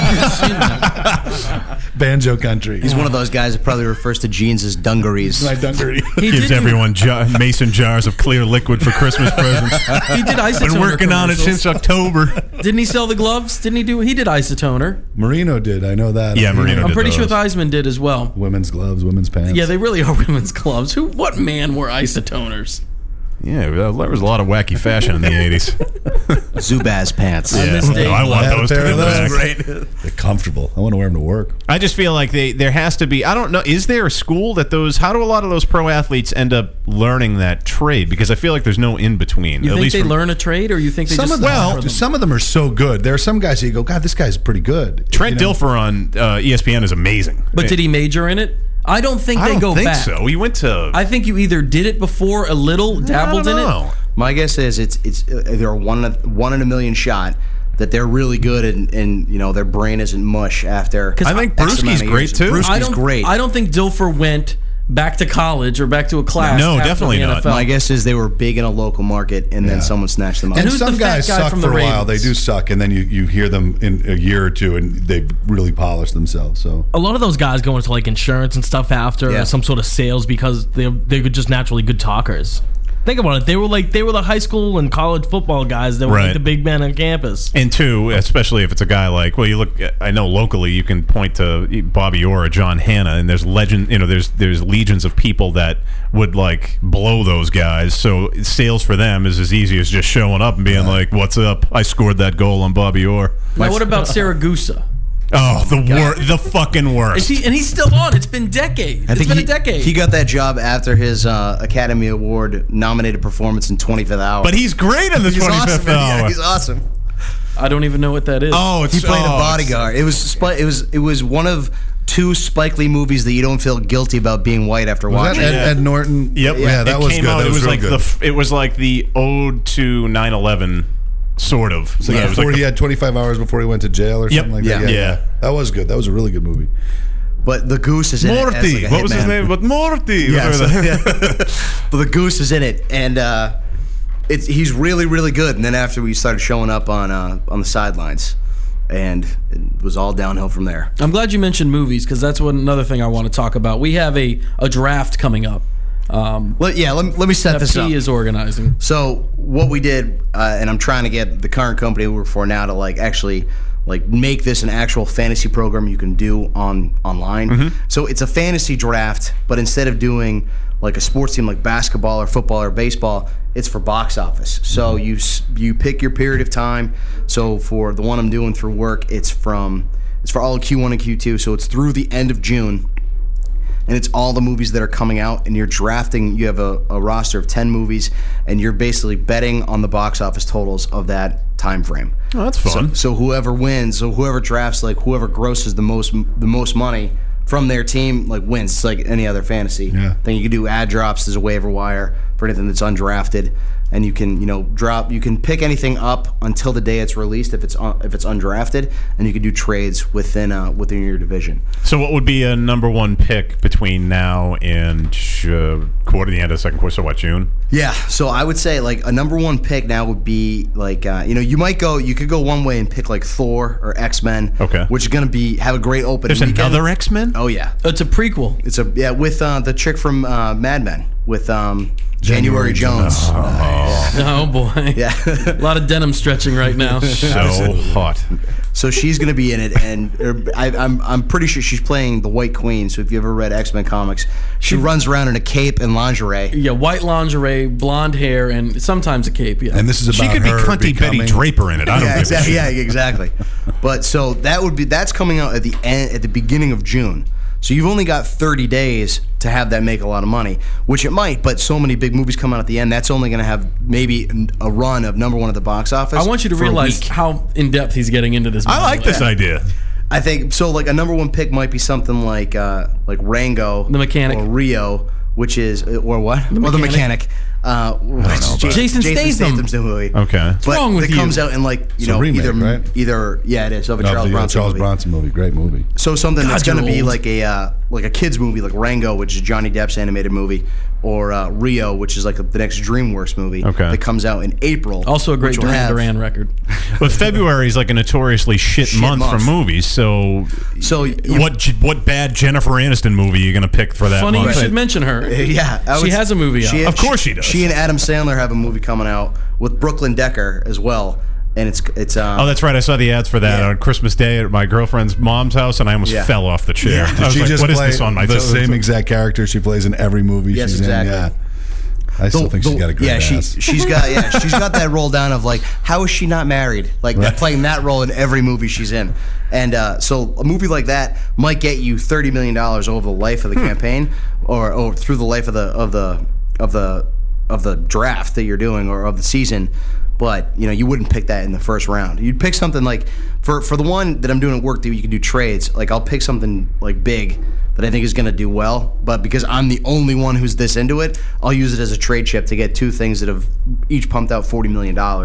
Virginia. banjo country. He's one of those guys that probably refers to jeans as dungarees. my dungaree. He gives did do- everyone jar, mason jars of clear liquid for Christmas presents. He did isotoner. Been working on it commercials. since October. Didn't he sell the gloves? Didn't he do? He did isotoner. Marino did. I know that. Yeah, Marino I'm did pretty sure those. Theismann did as well. Women's gloves, women's pants. Yeah, they really are women's gloves. Who? What man wore isotoners? Yeah, there was a lot of wacky fashion in the eighties. Zubaz pants. I Yeah, miss Dave. I want I had a those to pair be of those. back. They're comfortable. I want to wear them to work. I just feel like they there has to be. I don't know. Is there a school that those? How do a lot of those pro athletes end up learning that trade? Because I feel like there's no in between. You At think least they from- learn a trade, or you think they Some just of them, learn for them? some of them are so good. There are some guys that you go, God, this guy's pretty good. Trent You know? Dilfer on uh, E S P N is amazing. But did he major in it? I don't think I they don't go think back. so. He went to. I think you either did it before, a little, dabbled I in don't it. know. My guess is it's it's uh, they're a one in a, one in a million shot that they're really good and, and you know their brain isn't mush after. I think X amount Brewski's of great years. too. Brewski's I don't, great. I don't think Dilfer went back to college or back to a class. No, after definitely the not. N F L. My guess is they were big in a local market, and then Yeah. someone snatched them up. And who's some the fat guys guy suck from for the a while. They Ravens? do suck, and then you, you hear them in a year or two, and they've really polished themselves. So A lot of those guys go into like insurance and stuff after, Yeah. or some sort of sales because they're they're just naturally good talkers. Think about it. They were like they were the high school and college football guys that were Right. like the big men on campus. And two, especially if it's a guy like, well, you look. I know locally, you can point to Bobby Orr or John Hanna, and there's legend. You know, there's there's legions of people that would like blow those guys. So sales for them is as easy as just showing up and being like, "What's up? I scored that goal on Bobby Orr." Now, what about Saragusa? Oh, the wor- the fucking Is worst. he, and he's still on. It's been decades. I It's think been he, a decade. he got that job after his uh, Academy Award nominated performance in twenty-fifth Hour. But he's great in the he's twenty-fifth awesome. hour. Yeah, he's awesome. I don't even know what that is. oh, it's He played oh, a it's- bodyguard. It was Spi- it was it was one of two Spike Lee movies that you don't feel guilty about being white after was watching. that Ed, Yeah. Ed Norton? Yep. Yeah, that it was came good. out. That it was real like good. the. f- It was like the ode to nine eleven, sort of. So Yeah, it was before like he the- had twenty-five hours before he went to jail or Yep. something like Yeah. that. Yeah. That was good. That was a really good movie. But the Goose is in it. as Morty. like a What was his hitman. name? But Morty. Yeah, Whatever so- the- yeah. But the Goose is in it, and uh, it's he's really really good. And then after we started showing up on uh, on the sidelines, and it was all downhill from there. I'm glad you mentioned movies because that's one another thing I want to talk about. We have a, a draft coming up. Um, Well, yeah, let me, let me set that this up. P is organizing. So what we did, uh, and I'm trying to get the current company we work for now to like actually like make this an actual fantasy program you can do on online. So it's a fantasy draft, but instead of doing like a sports team like basketball or football or baseball, it's for box office. So you s- you pick your period of time. So for the one I'm doing through work, it's from it's for all of Q one and Q two. So it's through the end of June. And it's all the movies that are coming out, and you're drafting. You have a, a roster of ten movies, and you're basically betting on the box office totals of that time frame. Oh, that's fun. So whoever wins, so whoever drafts, like whoever grosses the most the most money from their team, like wins. It's like any other fantasy. Yeah. Then you can do ad drops. There's a waiver wire for anything that's undrafted, and you can you know drop. You can pick anything up until the day it's released if it's un, if it's undrafted, and you can do trades within uh, within your division. So, what would be a number one pick between now and uh, quarter, the end of the second quarter? So, what, June? Yeah, so I would say like a number one pick now would be like uh, you know you might go you could go one way and pick like Thor or X-Men, Okay. which is gonna be have a great opening. There's weekend. another X Men. Oh yeah, It's a prequel. it's a yeah with uh, the chick from uh, Mad Men with um, January, January Jones. Oh boy. Yeah, A lot of denim stretching right now. So hot. so she's gonna be in it, and er, I, I'm I'm pretty sure she's playing the White Queen. So if you ever read X-Men comics, she runs around in a cape and lingerie. Yeah, white lingerie, blonde hair, and sometimes a cape. Yeah. And this is She about could be her Cunty Betty becoming- Draper in it. I don't Yeah, give a exactly. shit. Yeah, exactly. But so that would be that's coming out at the end at the beginning of June. So you've only got thirty days to have that make a lot of money, which it might. But so many big movies come out at the end. That's only going to have maybe a run of number one at the box office. I want you to for a realize week. how in depth he's getting into this. I movie. like this idea. I think so. Like a number one pick might be something like uh, like Rango, The Mechanic. or Rio, which is or what? The Mechanic. the Mechanic. Uh, which is Jason Statham. Statham's new movie. Okay. But wrong with it you? comes out in like you It's a know remake, either right? either yeah it is of a Of Charles the, uh, Bronson Charles movie. Bronson movie. Great movie. So something that's God, going to you're be old. like a uh, like a kids movie, like Rango, which is Johnny Depp's animated movie, or uh, Rio, which is like the next DreamWorks movie Okay. that comes out in April. Also a great which will Duran have- Duran record. But February is like a notoriously shit, Shit month, month. for movies. So, So you, what j- what bad Jennifer Aniston movie are you going to pick for that Funny month? you should mention her. Yeah, I She would- has a movie out. Of course she does. She and Adam Sandler have a movie coming out with Brooklyn Decker as well, and it's it's um, Oh, that's right. I saw the ads for that Yeah. on Christmas Day at my girlfriend's mom's house, and I almost Yeah. fell off the chair. Yeah. I Did was she like, just what is play this on my the toes? same exact character she plays in every movie Yes, she's exactly. in? Yeah. I still the- think she's the- got a great yeah, she, ass. she's got yeah, she's got that role down of like how is she not married? Like Right. playing that role in every movie she's in, and uh, so a movie like that might get you thirty million dollars over the life of the campaign, or, or through the life of the of the of the of the draft that you're doing or of the season. But you know you wouldn't pick that in the first round. You'd pick something like for for the one that I'm doing at work that you can do trades. Like I'll pick something like big that I think is going to do well. But because I'm the only one who's this into it, I'll use it as a trade chip to get two things that have each pumped out forty million dollars.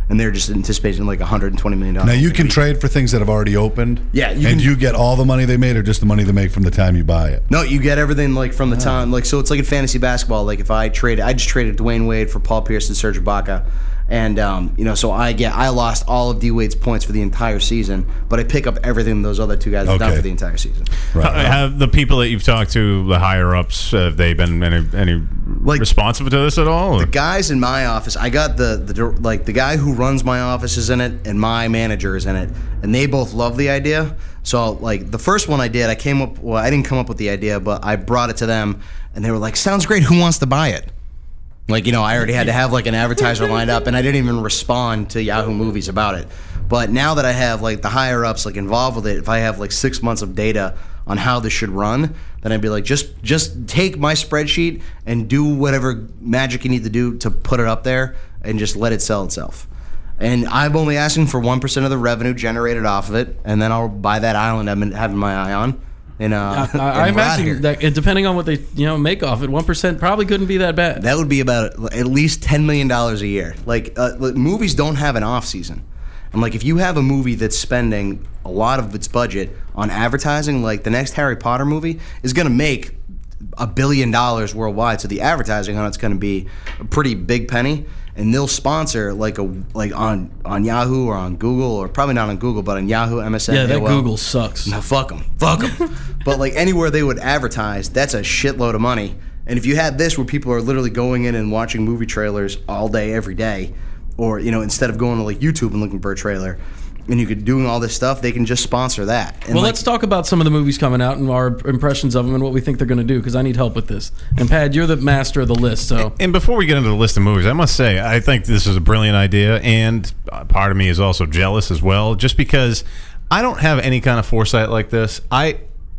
and they're just anticipating like one hundred twenty million dollars. Now you can trade for things that have already opened. Yeah, you and can- you get all the money they made, or just the money they make from the time you buy it. No, you get everything like from the time, like so it's like in fantasy basketball. Like if I traded, I just traded Dwayne Wade for Paul Pierce and Serge Ibaka, and um, you know, so I get, I lost all of D Wade's points for the entire season, but I pick up everything those other two guys have done Okay. for the entire season. Right. Have the people that you've talked to, the higher ups, have they been any, any Like- responsive to this at all? The guys in my office, I got the, the like the guy who runs my office is in it, and my manager is in it, and they both love the idea. So like the first one I did, I came up. Well, I didn't come up with the idea, but I brought it to them, and they were like, "Sounds great. Who wants to buy it?" Like, you know, I already had to have like an advertiser lined up, and I didn't even respond to Yahoo Movies about it. But now that I have like the higher ups like involved with it, if I have like six months of data on how this should run, then I'd be like, just just take my spreadsheet and do whatever magic you need to do to put it up there, and just let it sell itself. And I'm only asking for one percent of the revenue generated off of it, and then I'll buy that island I've been having my eye on. And uh, I, I and we're out here. imagine that, and depending on what they you know make off it, one percent probably couldn't be that bad. That would be about at least ten million dollars a year. Like, uh, like, movies don't have an off season. I'm like, if you have a movie that's spending a lot of its budget on advertising, like the next Harry Potter movie is going to make a billion dollars worldwide. So the advertising on it's going to be a pretty big penny, and they'll sponsor like a like on on Yahoo or on Google, or probably not on Google, but on Yahoo, M S N. Yeah, that A O L. Google sucks. No, fuck them, fuck them. But like anywhere they would advertise, that's a shitload of money. And if you had this where people are literally going in and watching movie trailers all day, every day, or you know, instead of going to like YouTube and looking for a trailer, and you could doing all this stuff, they can just sponsor that. And Well, like, let's talk about some of the movies coming out and our impressions of them and what we think they're going to do, because I need help with this. And Pad, you're the master of the list, so And before we get into the list of movies, I must say, I think this is a brilliant idea, and part of me is also jealous as well, just because I don't have any kind of foresight like this. I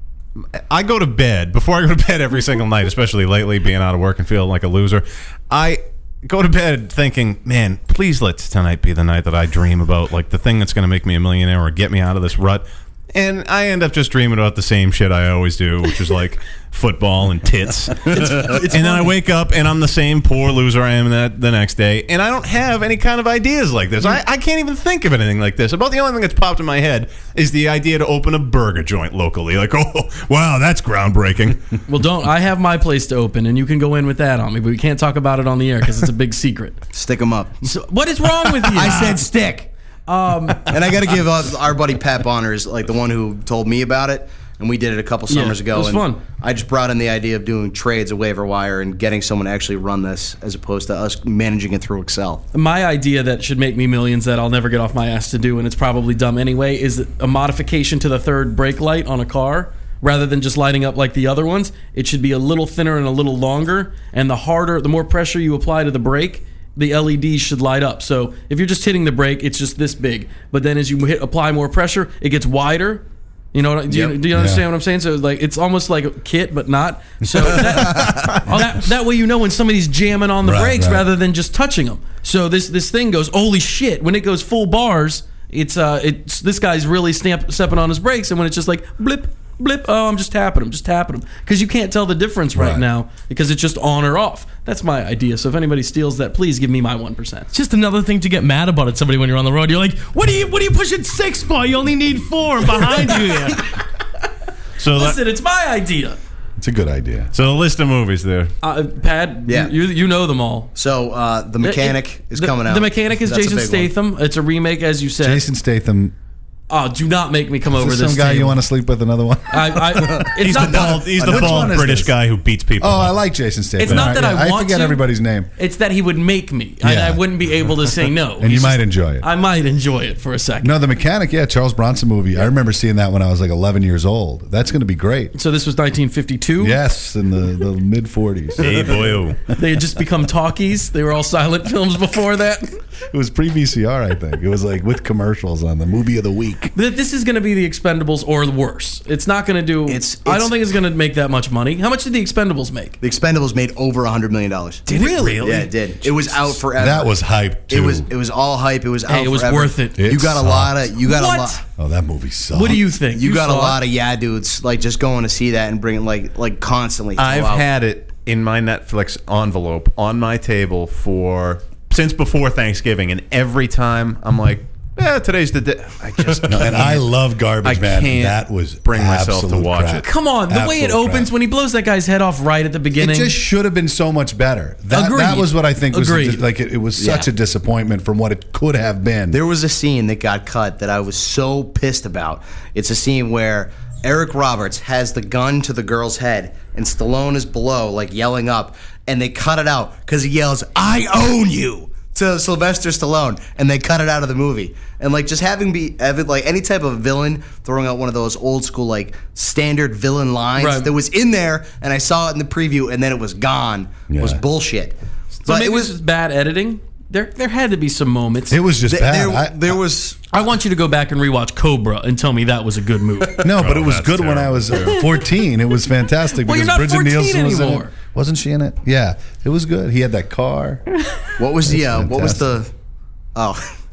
I go to bed, before I go to bed every single night, especially lately, being out of work and feeling like a loser, I go to bed thinking, man, please let tonight be the night that I dream about, like, the thing that's going to make me a millionaire or get me out of this rut. And I end up just dreaming about the same shit I always do, which is like football and tits. It's, it's and then I wake up and I'm the same poor loser I am that the next day, and I don't have any kind of ideas like this. I, I can't even think of anything like this. About the only thing that's popped in my head is the idea to open a burger joint locally. Like, oh, wow, that's groundbreaking. well, don't. I have my place to open, and you can go in with that on me, but we can't talk about it on the air because it's a big secret. stick them up. So, what is wrong with you? I said stick. Um, And I got to give us, our buddy Pat Bonner is like the one who told me about it, and we did it a couple summers Yeah, ago. it was and fun. I just brought in the idea of doing trades, a waiver wire, and getting someone to actually run this, as opposed to us managing it through Excel. my idea that should make me millions that I'll never get off my ass to do, and it's probably dumb anyway, is a modification to the third brake light on a car. Rather than just lighting up like the other ones, it should be a little thinner and a little longer, and the harder, the more pressure you apply to the brake, the L E Ds should light up. So if you're just hitting the brake, it's just this big. But then as you hit, apply more pressure, it gets wider. You know, what, do, you, Yep. do you understand Yeah. what I'm saying? So it's like it's almost like a kit, but not. So that, that, that way you know when somebody's jamming on the Right, brakes right. rather than just touching them. So this this thing goes, holy shit! When it goes full bars, it's uh, it's this guy's really stamp, stepping on his brakes, and when it's just like blip. Blip, oh, I'm just tapping them, just tapping them. Because you can't tell the difference right, Right. now because it's just on or off. That's my idea. So if anybody steals that, please give me my one percent. It's just another thing to get mad about at somebody when you're on the road. You're like, what are you what are you pushing six for? You only need four behind you here. So, that, Listen, it's my idea. It's a good idea. so the list of movies there. Uh, Pat, Yeah. you, you you know them all. So uh, the mechanic is The- coming out. The Mechanic is That's a Jason big one. Statham. It's a remake, as you said. Jason Statham. Oh, do not make me come over Is this this some guy table. you want to sleep with? Another one? I, I, it's He's not the bald, he's the Which bald one is British this? guy who beats people. Oh, I like Jason Statham. It's not All that right, I yeah, want I forget to. everybody's name. It's that he would make me, and Yeah. I wouldn't be able to say no. And you He's might just- enjoy it. I might enjoy it for a second. No, The Mechanic, yeah, Charles Bronson movie. I remember seeing that when I was like eleven years old. That's going to be great. So this was nineteen fifty-two. Yes, in the, the mid forties. Hey, boy. oh. They had just become talkies. They were all silent films before that. It was pre V C R, I think. It was like with commercials on the movie of the week. Th- This is going to be the Expendables or worse. It's not going to do. It's- I it's- don't think it's going to make that much money. How much did the Expendables make? The Expendables made over a hundred million dollars. Did it really? Yeah, it did. It was out forever. That was hype, too. It was. It was all hype. It was out. Hey, it was forever. worth it. It You got sucked. a lot of. You got What? a lot. Oh, that movie sucked. What do you think? You, got a saw lot it? of yeah dudes like just going to see that and bringing like like constantly. I've throughout. had it in my Netflix envelope on my table for since before Thanksgiving, and every time I'm like, "Yeah, today's the day." I just No, and I love Garbage I Man. can't That was bring myself to absolute watch crap. it. Come on, the way it Absolute opens crap. when he blows that guy's head off right at the It beginning. just should have been so much better. That, Agreed. that was what I think was Agreed. a, like it, it was such Yeah. a disappointment from what it could have been. There was a scene that got cut that I was so pissed about. It's a scene where Eric Roberts has the gun to the girl's head and Stallone is below, like yelling up, and they cut it out because he yells, "I own you!" to Sylvester Stallone, and they cut it out of the movie. And like just having be like any type of villain throwing out one of those old school like standard villain lines Right. that was in there, and I saw it in the preview, and then it was gone. Was Yeah. bullshit. so But maybe it it was was bad editing. There, there had to be some moments. it was just th- bad. there, I- there was. I want you to go back and rewatch Cobra and tell me that was a good movie. No, but Oh, it was that's good when I terrible, was too. uh, fourteen. It was fantastic Well, because you're not Bridget fourteen Nielsen was in anymore. it. Wasn't she in it? Yeah, it was good. He had that car. What was the uh, That's what was the oh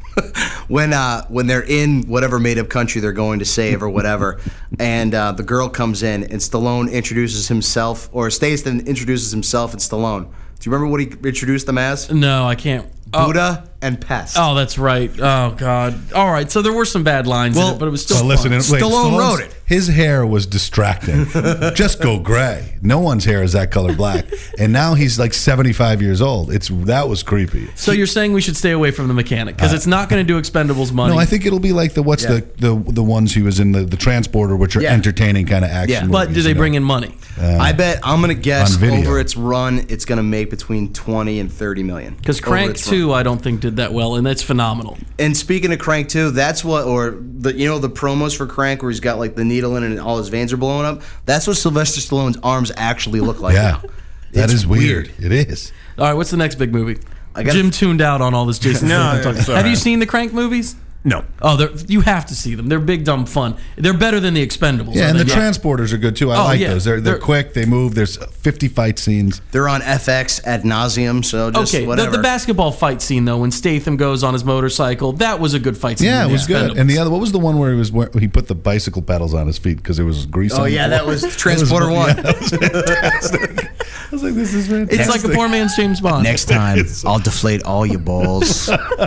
when uh when they're in whatever made up country they're going to save or whatever, and uh, the girl comes in and Stallone introduces himself, or Statham introduces himself and Stallone. Do you remember what he introduced them as? No, I can't. Oh, Buddha and Pest. oh, that's right. Oh God. All right. So there were some bad lines in Well, it, but it was still. So listen, fun. wait, Stallone Stallone's- wrote it. His hair was distracting. Just go gray. No one's hair is that color black. And now he's like seventy-five years old. It's that was creepy. So you're saying we should stay away from the mechanic because it's not going to do Expendables money. No, I think it'll be like the what's Yeah. the, the the ones he was in the the Transporter, which are Yeah. entertaining kind of action. Yeah. But movies, do they you know. bring in money? I bet I'm gonna guess on video. over its run, it's gonna make between twenty and thirty million. Because Over Crank its run. two, I don't think did that well, and that's phenomenal. And speaking of Crank two, that's what, or the you know the promos for Crank where he's got like the needle in it and all his veins are blowing up. That's what Sylvester Stallone's arms actually look like. Yeah, now. that It's is weird. It is. All right, what's the next big movie? I gotta- Jim tuned out on all this Jason No, Statham talk. it's all Have you right. seen the Crank movies? No. Oh, they're, you have to see them. They're big, dumb fun. They're better than the Expendables. Yeah, are and the they? Transporters are good too. I Oh, like yeah. those. They're, they're They're- quick. They move. There's fifty fight scenes. They're on F X ad nauseum, so just Okay, the, whatever. the basketball fight scene though, when Statham goes on his motorcycle, that was a good fight scene. Yeah, in it The was good. Expendables. And the other, what was the one where he was where he put the bicycle pedals on his feet because it was grease? Oh on the yeah, floor? that was Transporter yeah, One. that was fantastic. I was like, this is fantastic. It's like a poor man's James Bond. Next time, I'll deflate all your balls.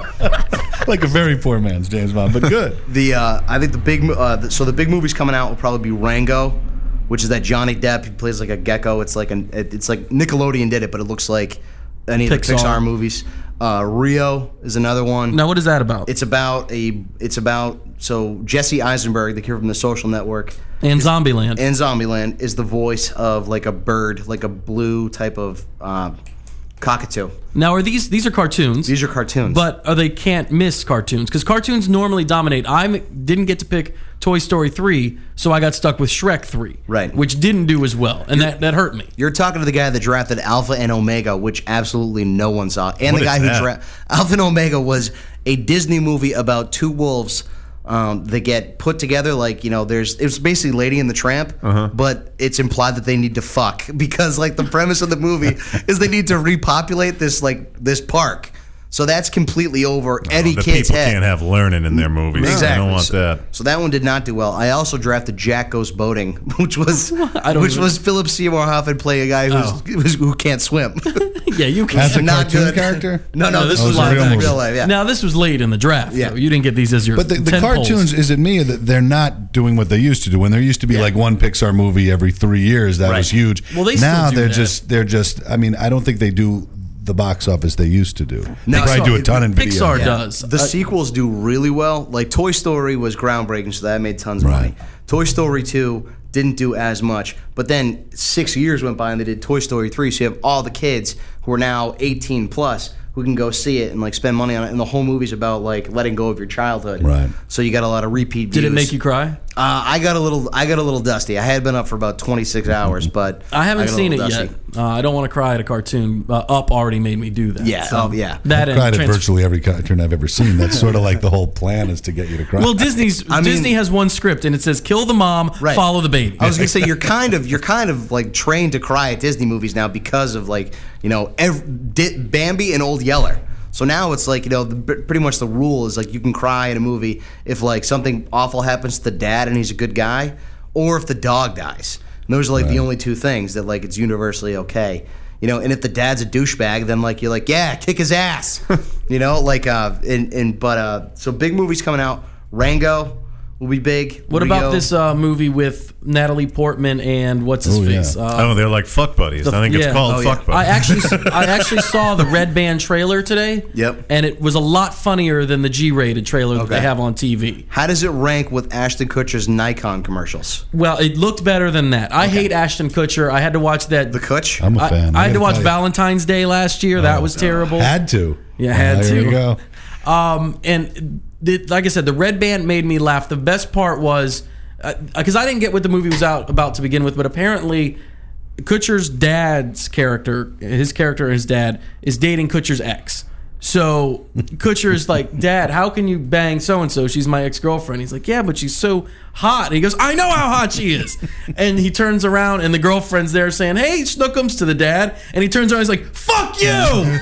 like a very poor man's James Bond, but good. The uh, I think the big mo- uh, the, so the big movie's coming out will probably be Rango, which is that Johnny Depp. He plays like a gecko. It's like an it- it's like Nickelodeon did it, but it looks like any of the Pixar. Pixar movies. Uh, Rio is another one. Now, what is that about? It's about a. It's about so Jesse Eisenberg, the kid from The Social Network, and Zombieland. and Zombieland, is the voice of like a bird, like a blue type of uh, cockatoo. Now, are these these are cartoons? These are cartoons. But are they can't miss cartoons? Because cartoons normally dominate. I m- didn't get to pick Toy Story three, so I got stuck with Shrek three, Right. which didn't do as well, and that, that hurt me. You're talking to the guy that drafted Alpha and Omega, which absolutely no one saw, and What the guy is who that? drafted Alpha and Omega was a Disney movie about two wolves um, that get put together. Like you know, there's it was basically Lady and the Tramp, Uh-huh. but it's implied that they need to fuck because like the premise of the movie is they need to repopulate this like this park. So that's completely over any the kid's people head. can't have learning in their movies. Exactly. I don't want so, that. So that one did not do well. I also drafted Jack Goes Boating, which was I don't which even- was Philip Seymour Hoffman play a guy who's, who's who can't swim. Yeah, you can. As a Not cartoon good. character? No, no, No, this this was was a live real action, movie. real life. Yeah. Now, this was late in the draft. Yeah. though. You didn't get these as your But the, the tent poles. cartoons, is it me that they're not doing what they used to do? When there used to be like one Pixar movie every three years, that Right. was huge. Well, they still now do they're that. just they're just. I mean, I don't think they do the box office they used to do. No, they probably Pixar- do a ton in video. Pixar Yeah. does. The Uh, sequels do really well. Like Toy Story was groundbreaking, so that made tons of Right. money. Toy Story two didn't do as much, but then six years went by and they did Toy Story three. So you have all the kids who are now eighteen plus who can go see it and like spend money on it. And the whole movie's about like letting go of your childhood. Right. So you got a lot of repeat. Did it views. make you cry? Uh, I got a little. I got a little dusty. I had been up for about twenty-six hours, but I haven't got a seen it little yet. dusty. Uh, I don't want to cry at a cartoon. Uh, Up already made me do that. Yeah, oh, yeah. That and Cried at trans- virtually every cartoon I've ever seen. That's sort of like the whole plan is to get you to cry. Well, Disney's I mean- Disney has one script and it says kill the mom, Right. follow the baby. I was gonna say you're kind of you're kind of like trained to cry at Disney movies now because of like you know ev- Di- Bambi and Old Yeller. So now it's like you know the, pretty much the rule is like you can cry in a movie if like something awful happens to the dad and he's a good guy, or if the dog dies. And those are like the only two things that like it's universally okay. You know, and if the dad's a douchebag, then like you're like, yeah, kick his ass. You know, like uh, and and but uh, so big movies coming out. Rango will be big. What Rio. about this uh, movie with Natalie Portman and what's his Oh, face? yeah. Uh, Oh, they're like fuck buddies. I think it's yeah. called Oh, fuck yeah. buddies. I actually, I actually saw the Red Band trailer today. Yep. And it was a lot funnier than the G-rated trailer that Okay. they have on T V. How does it rank with Ashton Kutcher's Nikon commercials? Well, it looked better than that. I hate Ashton Kutcher. I had to watch that. The Kutch? I'm a I, fan. I had to gotta watch tell you. Valentine's Day last year. that was terrible. Had to. Yeah, had there to. you go. Um, and the, like I said, the Red Band made me laugh. The best part was because I didn't get what the movie was out about to begin with, but apparently Kutcher's dad's character, his character and his dad, is dating Kutcher's ex. So Kutcher is like, Dad, how can you bang so and so? She's my ex girlfriend. He's like, yeah, but she's so hot. And he goes, I know how hot she is. And he turns around and the girlfriend's there saying, hey, Schnookums to the dad. And he turns around and he's like, fuck you.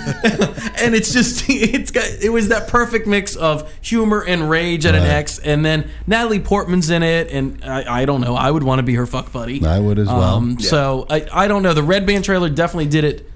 And it's just, it's got, it was that perfect mix of humor and rage at an Right. ex. And then Natalie Portman's in it. And I, I don't know. I would want to be her fuck buddy. I would as well. Um, So I, I don't know. The Red Band trailer definitely did it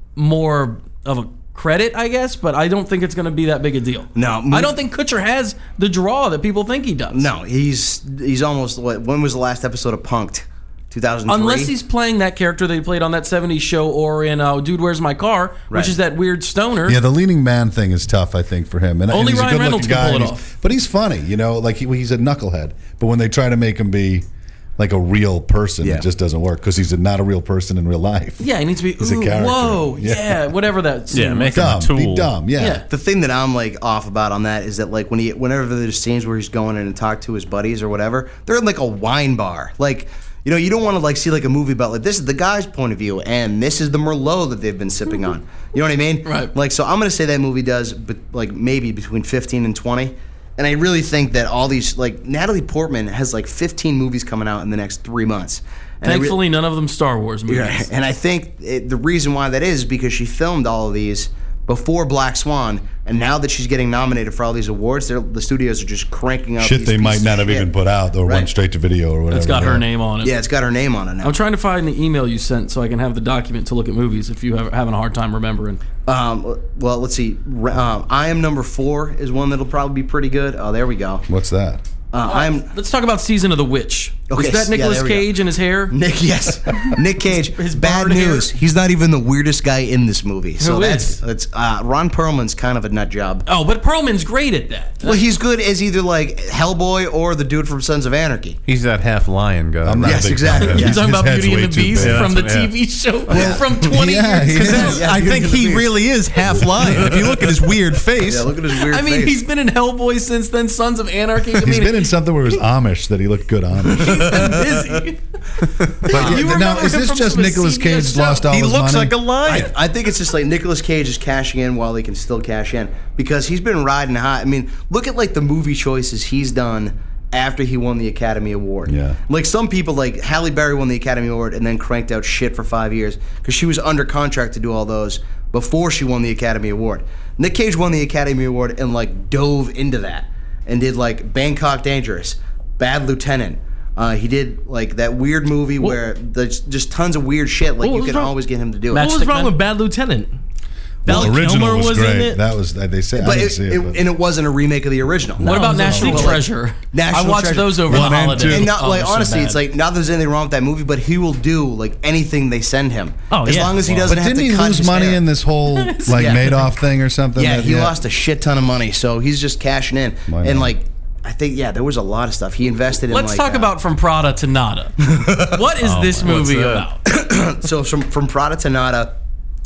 more of a credit, I guess, but I don't think it's going to be that big a deal. No, I don't think Kutcher has the draw that people think he does. No, he's he's almost what? When was the last episode of Punk'd? two thousand three. Unless he's playing that character that he played on that seventies show or in uh, Dude, Where's My Car, Right. which is that weird stoner. Yeah, the leaning man thing is tough, I think, for him. And Only and he's a Ryan good-looking Reynolds can guy, pull it and he's- off. But he's funny, you know, like he, he's a knucklehead. But when they try to make him be like a real person, Yeah. it just doesn't work because he's a, not a real person in real life. Yeah, he needs to be, He's a ooh, character. whoa, Yeah. yeah. whatever that scene Yeah, was. make him a Dumb, tool. be dumb, yeah. Yeah. The thing that I'm like off about on that is that like when he whenever there's scenes where he's going in and talk to his buddies or whatever, they're in like a wine bar. Like, you know, you don't want to like see like a movie about like this is the guy's point of view and this is the Merlot that they've been sipping on. You know what I mean? Right. Like, so I'm gonna say that movie does, but like maybe between fifteen and twenty. And I really think that all these like Natalie Portman has like fifteen movies coming out in the next three months. And I re- Thankfully, none of them Star Wars movies. Yeah, and I think it, the reason why that is because she filmed all of these before Black Swan, and now that she's getting nominated for all these awards, they're- the studios are just cranking out Shit these they might pieces not of have shit. even put out or Right. went straight to video or whatever. It's got her Yeah. name on it. Yeah, it's got her name on it now. I'm trying to find the email you sent so I can have the document to look at movies if you have having a hard time remembering. Um, well, let's see. R- Um, I Am Number Four is one that'll probably be pretty good. Oh, there we go. What's that? Uh, I'm Let's talk about Season of the Witch. Okay, Is that yeah, Nicolas there we go. Cage and his hair? Nick. Yes, Nick Cage. his Bad barred hair. news. He's not even the weirdest guy in this movie. So Who that's is? that's uh, Ron Perlman's kind of a nut job. Oh, but Perlman's great at that. Well, he's good as either like Hellboy or the dude from Sons of Anarchy. He's that half lion guy. I'm not Yes, a big exactly. fan of You're his- talking his about head's Beauty way and the too Beast big. from the Yeah. T V show from twenty Yeah, years he ago. is. Yeah, I Beauty think and the he Beast. really is half lion. If you look at his weird face. Yeah, look at his weird I mean, face. he's been in Hellboy since then, Sons of Anarchy. I He's mean, been in something where it was Amish that he looked good Amish. busy. But yeah, You now, remember is him this from just some Nicolas C B S Cage show. lost all he his looks money? like a lion. I think it's just like Nicolas Cage is cashing in while he can still cash in because he's been riding high. I mean, look at like the movie choices he's done after he won the Academy Award. Yeah. Like some people, like Halle Berry won the Academy Award and then cranked out shit for five years because she was under contract to do all those before she won the Academy Award. Nick Cage won the Academy Award and like dove into that and did like Bangkok Dangerous, Bad Lieutenant. Uh, he did like that weird movie where there's just tons of weird shit. Like What you was can wrong- always get him to do it. What was Matchstick wrong Man? with Bad Lieutenant? Well, Val the original Kilmer was, was in great. it. That was they say. I But didn't it, see it, it, but and it wasn't a remake of the original. What about No, National no, no. Treasure? National I watched Treasure. those over One the and holiday. two. And not Oh, like they're so honestly, bad. it's like not that there's anything wrong with that movie, but he will do like anything they send him. Oh, as yeah. long as he Well, doesn't but have didn't to he cut lose his money hair. in this whole like Yeah. Madoff thing or something? Yeah, that- he lost a shit ton of money, so he's just cashing in. Why And not? like, I think yeah, there was a lot of stuff he invested in. Let's like, talk uh, about From Prada to Nada. What is this my- what's movie that? about? so from from Prada to Nada.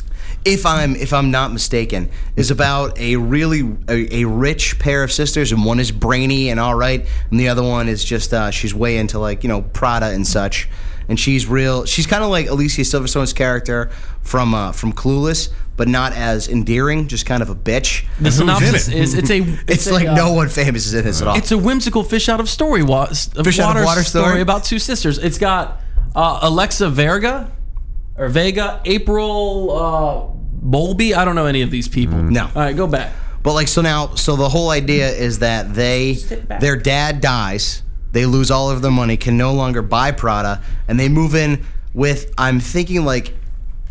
If I'm if I'm not mistaken, is about a really a, a rich pair of sisters, and one is brainy and all right, and the other one is just uh, she's way into like you know Prada and such, and she's real. She's kind of like Alicia Silverstone's character from uh, from Clueless, but not as endearing, just kind of a bitch. The synopsis it? is it's a It's, it's, a, like uh, no one famous is in this at all. It's a whimsical fish out of story wa- of Fish out of water story? about two sisters. It's got uh, Alexa Verga or Vega, April uh, Bowlby. I don't know any of these people. No. All right, go back. But like so now, so the whole idea is that they, back. their dad dies, they lose all of their money, can no longer buy Prada, and they move in with. I'm thinking like,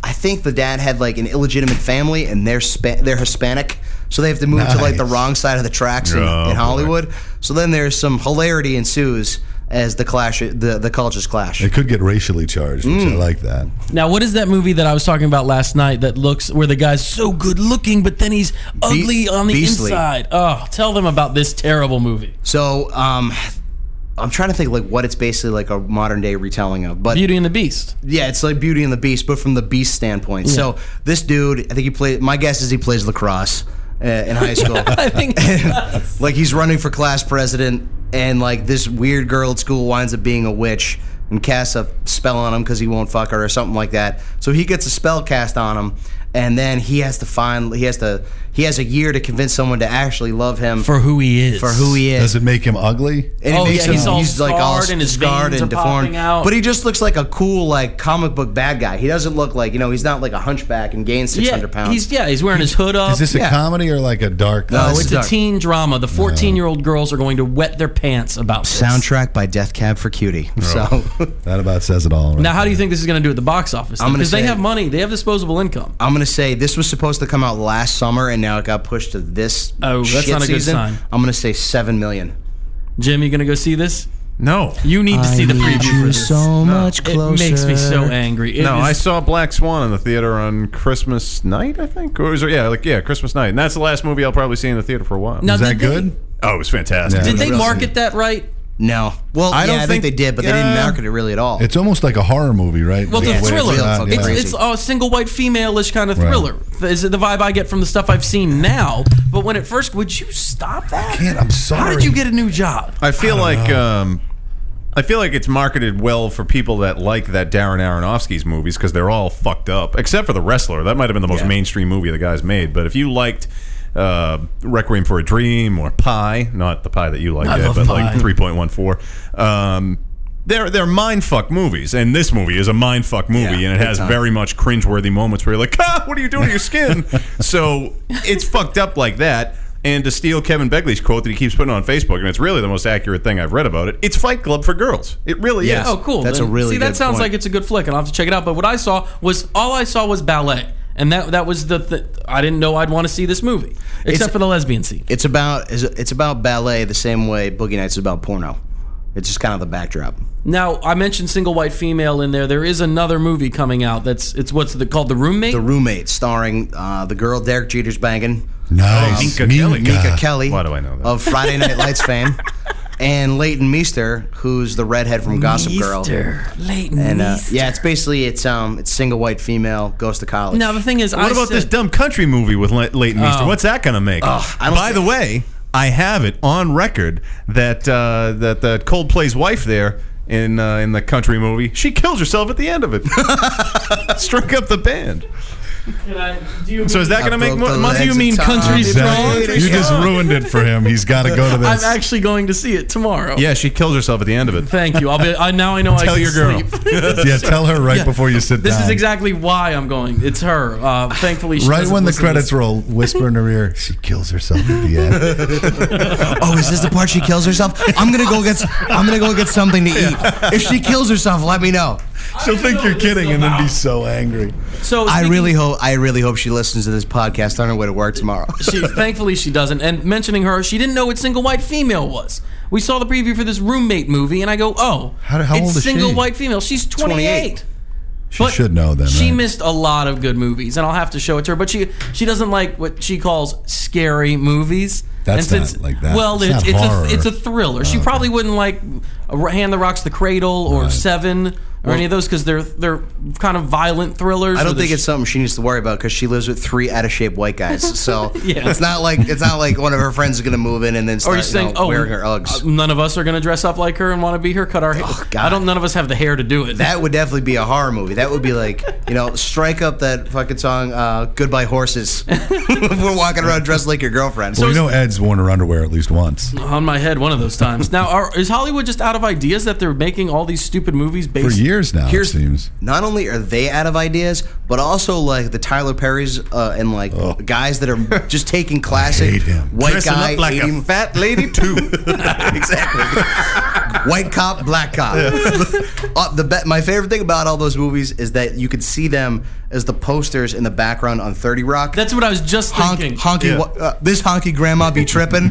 I think the dad had like an illegitimate family, and they're Spa- they're Hispanic, so they have to move Nice. to like the wrong side of the tracks in, Oh, in boy. Hollywood. So then there's some hilarity ensues as the clash, the the cultures clash. It could get racially charged, which Mm. I like that. Now, what is that movie that I was talking about last night that looks where the guy's so good looking, but then he's ugly on the Beastly. inside? Oh, tell them about this terrible movie. So um, I'm trying to think like what it's basically like a modern day retelling of, but Beauty and the Beast. yeah, it's like Beauty and the Beast, but from the Beast standpoint. So this dude, I think he played. My guess is he plays lacrosse uh, in high school. I think Like he's running for class president, and like this weird girl at school winds up being a witch and casts a spell on him because he won't fuck her or something like that. So he gets a spell cast on him, and then he has to find he has to he has a year to convince someone to actually love him for who he is. for who he is. Does it make him ugly? And Oh, it makes yeah, him, he's all like all scarred and his scarred veins and are deformed. popping out. But he just looks like a cool like comic book bad guy. He doesn't look like, you know, he's not like a hunchback and gains six Yeah, hundred pounds. he's yeah, he's wearing his hood up. Is this a yeah. comedy or like a dark? No, Oh, this it's is a dark. teen drama. The fourteen-year-old girls are going to wet their pants about this. Soundtrack by Death Cab for Cutie. So That about says it all. right Now, how do you there. think this is going to do at the box office? I'm gonna Because they say- have money, they have disposable income. I'm gonna say this was supposed to come out last summer, and now it got pushed to this. Oh, that's shit not a good season. sign. I'm gonna say seven million. Jim, you going to go see this? No. You need to see the preview for this. much It makes me so angry. It No, is- I saw Black Swan in the theater on Christmas night, I think. Or was it, yeah, like yeah, Christmas night. And that's the last movie I'll probably see in the theater for a while. Now, Is that did they- good? Oh, it was fantastic. Yeah. Did they Really? market that right? No. Well, I yeah, don't I think, think- they did, but they didn't yeah. market it really at all. It's almost like a horror movie, right? Well, The it's a way thriller. real shot, fucking It's, crazy. it's a single white female-ish kind of Right. thriller. Is it the vibe I get from the stuff I've seen now? But when it first, would you stop that? Can't- I'm sorry. How did you get a new job? I feel like um, I feel like it's marketed well for people that like that Darren Aronofsky's movies because they're all fucked up, except for The Wrestler. That might have been the most Yeah. mainstream movie the guy's made. But if you liked uh, Requiem for a Dream or Pi, not the Pie that you like, I yet, love but Pi. like three point one four. Um, they're they're mindfuck movies, and this movie is a mindfuck movie, Yeah, and it big has time. very much cringeworthy moments where you're like, ah, what are you doing to your skin? So it's fucked up like that. And to steal Kevin Begley's quote that he keeps putting on Facebook, and it's really the most accurate thing I've read about it, it's Fight Club for girls. It really Yeah. is. Oh, cool. That's Then- a really See, that good sounds point. like it's a good flick, and I'll have to check it out. But what I saw was, all I saw was ballet. And that that was the, th- I didn't know I'd want to see this movie. Except It's- for the lesbian scene. It's about it's about ballet the same way Boogie Nights is about porno. It's just kind of the backdrop. Now, I mentioned single white female in there. There is another movie coming out that's, it's what's the, called The Roommate? The Roommate, starring uh, the girl Derek Jeter's banging, Nice. Minka Kelly. Mika Kelly. Why do I know that? Of Friday Night Lights fame, and Leighton Meester, who's the redhead from Gossip Girl. Meester. Leighton And uh, Meester. yeah, it's basically it's um it's single white female goes to college. Now, the thing is, What I about said, this dumb country movie with Le- Leighton Meester? Oh. What's that going to make? I don't By the think- way, I have it on record that uh, that the Coldplay's wife there in uh, in the country movie, she kills herself at the end of it. Struck up the band. Can I- do you So is that I going to make broke more the money? Do you legs mean of Tom. country strong? Exactly. You just ruined it for him. He's got to go to I'm this. actually going to see it tomorrow. Yeah, she kills herself at the end of it. Thank you. I'll be. I now I know I Tell can your girl. sleep. Yeah, tell her right Yeah. before you sit This down. is exactly why I'm going. It's her. Uh, thankfully, she Right doesn't when the listen to credits this. roll, whisper in her ear, she kills herself at the end. Oh, is this the part she kills herself? I'm gonna go get I'm gonna go get something to eat. If she kills herself, let me know. She'll think you're kidding and then be so angry. So I speaking- really hope I really hope she listens to this podcast on her way to work tomorrow. She, thankfully, she doesn't. And mentioning her, she didn't know what single white female was. We saw the preview for this Roommate movie, and I go, "Oh, How- how it's old is single she? white female. She's twenty-eight." twenty-eight. She But should know then. She right? missed a lot of good movies, and I'll have to show it to her. But she she doesn't like what she calls scary movies. That's and not like that. Well, It's it's not it's horror. a it's a thriller. She probably wouldn't like uh, Hand That Rocks the Cradle or Right. Seven or any of those because they're they're kind of violent thrillers. I or don't the think sh- it's something she needs to worry about because she lives with three out of shape white guys. So Yeah. it's not like it's not like one of her friends is gonna move in and then Or start you're saying, you know, oh, wearing her Uggs. uh, none of us are going to dress up like her and want to be her, cut our hair. God. I don't. None of us have the hair to do it. That would definitely be a horror movie. That would be like, you know, strike up that fucking song, uh, Goodbye Horses. We're walking around dressed like your girlfriend. Well, you know Ed's worn her underwear at least once. on my head one of those times. Now, are, is Hollywood just out of ideas that they're making all these stupid movies For based? years now, it Here's- seems. Not only are they out of ideas, but also like the Tyler Perrys uh, and like guys that are just taking classic hate him. white Dressing guy, up like eighty a fat lady too. exactly. White cop, black cop. Uh, the be- my favorite thing about all those movies is that you could see them as the posters in the background on thirty Rock. That's what I was just Honk, thinking. honky, Yeah. wa- uh, this honky grandma be tripping.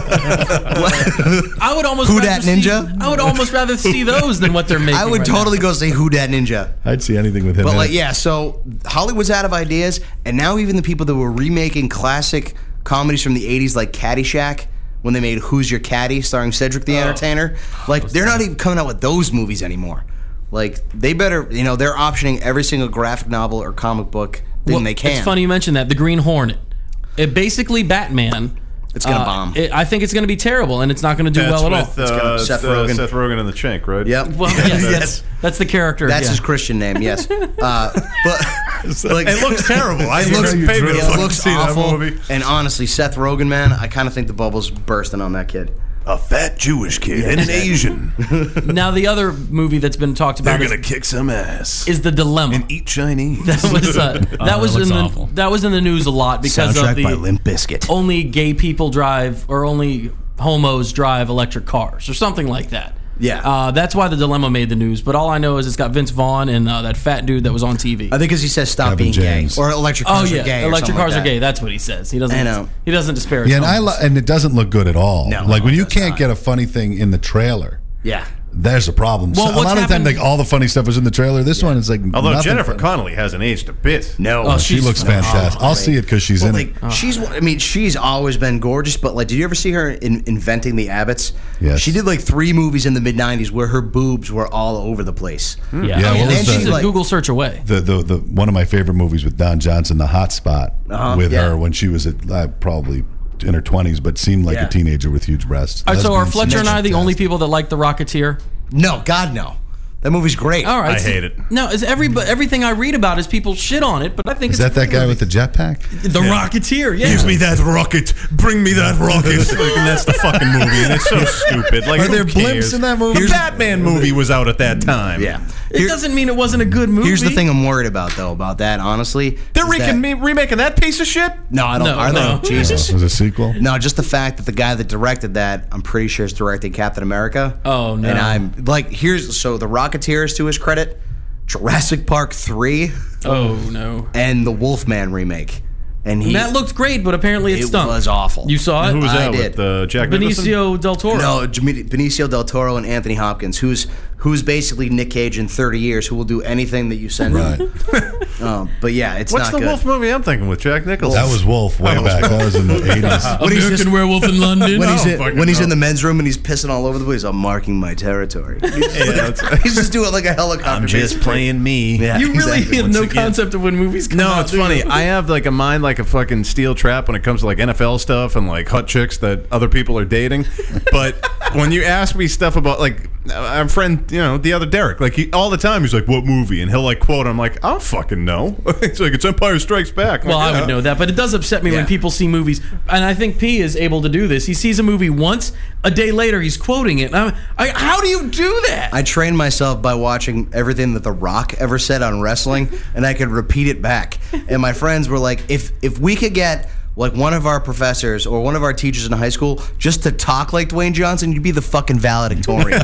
I would almost Who rather Dat see- Ninja? I would almost rather see those than what they're making. I would right totally now. go say Who Dat Ninja. I'd see anything with him. But in like, it. yeah, so Hollywood's out of ideas, and now even the people that were remaking classic comedies from the eighties, like Caddyshack, when they made Who's Your Caddy, starring Cedric the Entertainer, like they're not even coming out with those movies anymore. Like they better, you know, they're optioning every single graphic novel or comic book thing Well, they can. It's funny you mentioned that. The Green Hornet. It basically Batman. It's gonna uh, bomb. It, I think it's going to be terrible, and it's not going to do That's well at with all. uh, Seth Seth, Rogen. Rogen. Seth Rogen and the Chink, right? Yep. Well, yes, yes. That's the character. That's yeah. his Christian name, yes. Uh, but like, It looks terrible. I It looks, you paid me to it fucking looks see that awful. movie. And honestly, Seth Rogen, man, I kind of think the bubble's bursting on that kid. A fat Jewish kid and an Asian. Now the other movie that's been talked They're about is, gonna kick some ass is The Dilemma. and eat Chinese. That was uh, that that was looks in the awful. that was in the news a lot because of Soundtrack the by Limp Bizkit. only gay people drive or only homos drive electric cars or something like that. Yeah. uh, that's why The Dilemma made the news. But all I know is it's got Vince Vaughn and uh, that fat dude that was on T V. I think because he says stop Kevin being James. gay or electric Oh cars yeah, are gay. or electric something cars like are that. gay. That's what he says. He doesn't. I know. He doesn't disparage. yeah, and I homos. lo- and it doesn't look good at all. No, like when it you does can't not. get a funny thing in the trailer. Yeah. There's a problem. Well, So, a what's lot of the time, happened- like all the funny stuff was in the trailer. This one is like Although nothing Jennifer funny. Connelly hasn't aged a bit. No. Oh, She she's looks fantastic. I'll see it because she's Well, in like, it. she's. I mean, she's always been gorgeous. But like, did you ever see her in Inventing the Abbotts? Yes. She did like three movies in the mid nineties where her boobs were all over the place. Yeah, Yeah, oh, what yeah was she's the- she's a like- Google search away. The, the the one of my favorite movies with Don Johnson, The Hot Spot, Uh-huh, with yeah. her when she was at, uh, probably in her twenties, but seemed like Yeah. a teenager with huge breasts. All right, so are Lesbian Fletcher and I the fantastic. only people that like The Rocketeer? No, God no. That movie's great. All right, I so- hate it. No, is every everything I read about is people shit on it, but I think Is it's that a that great guy movie. with the jetpack? The Rocketeer? Yeah. Give me that rocket. Bring me that rocket. Like, and that's the fucking movie, and it's so stupid. Like, Are who there cares? blimps in that movie? The Batman movie was out at that time. Yeah. It Here- doesn't mean it wasn't a good movie. Here's the thing I'm worried about though about that. Honestly, They're is remaking, that- remaking that piece of shit? No, I don't. No, are no. they? Jesus. Was it a sequel? No, just the fact that the guy that directed that, I'm pretty sure is directing Captain America. Oh, no. And I'm like, here's so the Rocketeer is to his credit, Jurassic Park three, Oh no. and the Wolfman remake, and he And that looked great, but apparently it, it stunk. was awful. You saw it? Who was I that did. with? Uh, Jack Nicholson? Benicio del Toro. no Jami- Benicio del Toro and Anthony Hopkins, who's who's basically Nick Cage in thirty years, who will do anything that you send Right. him. Um, but yeah, it's What's not the good. Wolf movie I'm thinking with Jack Nicholson? That was Wolf way That was back. That was in the eighties. When he's American just- Werewolf in London. When he's, Oh, in, fucking when he's no. in the men's room and he's pissing all over the place, I'm marking my territory. He's just, Yeah, that's- he's just doing like a helicopter. I'm just basically. playing me. Yeah, you really exactly. have Once no again. concept of when movies come No, out. it's do you? funny. I have like a mind like a fucking steel trap when it comes to like N F L stuff and like hot chicks that other people are dating. But when you ask me stuff about like our friend, you know, the other Derek, like he, all the time he's like, "What movie?" and he'll like quote. I'm like, "I don't fucking know." It's like it's Empire Strikes Back. I'm Well, like, I "Yeah." would know that, but it does upset me when Yeah. people see movies, and I think P is able to do this. He sees a movie once, a day later he's quoting it. And I'm, I, how do you do that? I trained myself by watching everything that The Rock ever said on wrestling, and I could repeat it back. And my friends were like, if if we could get like one of our professors or one of our teachers in high school just to talk like Dwayne Johnson, you'd be the fucking valedictorian.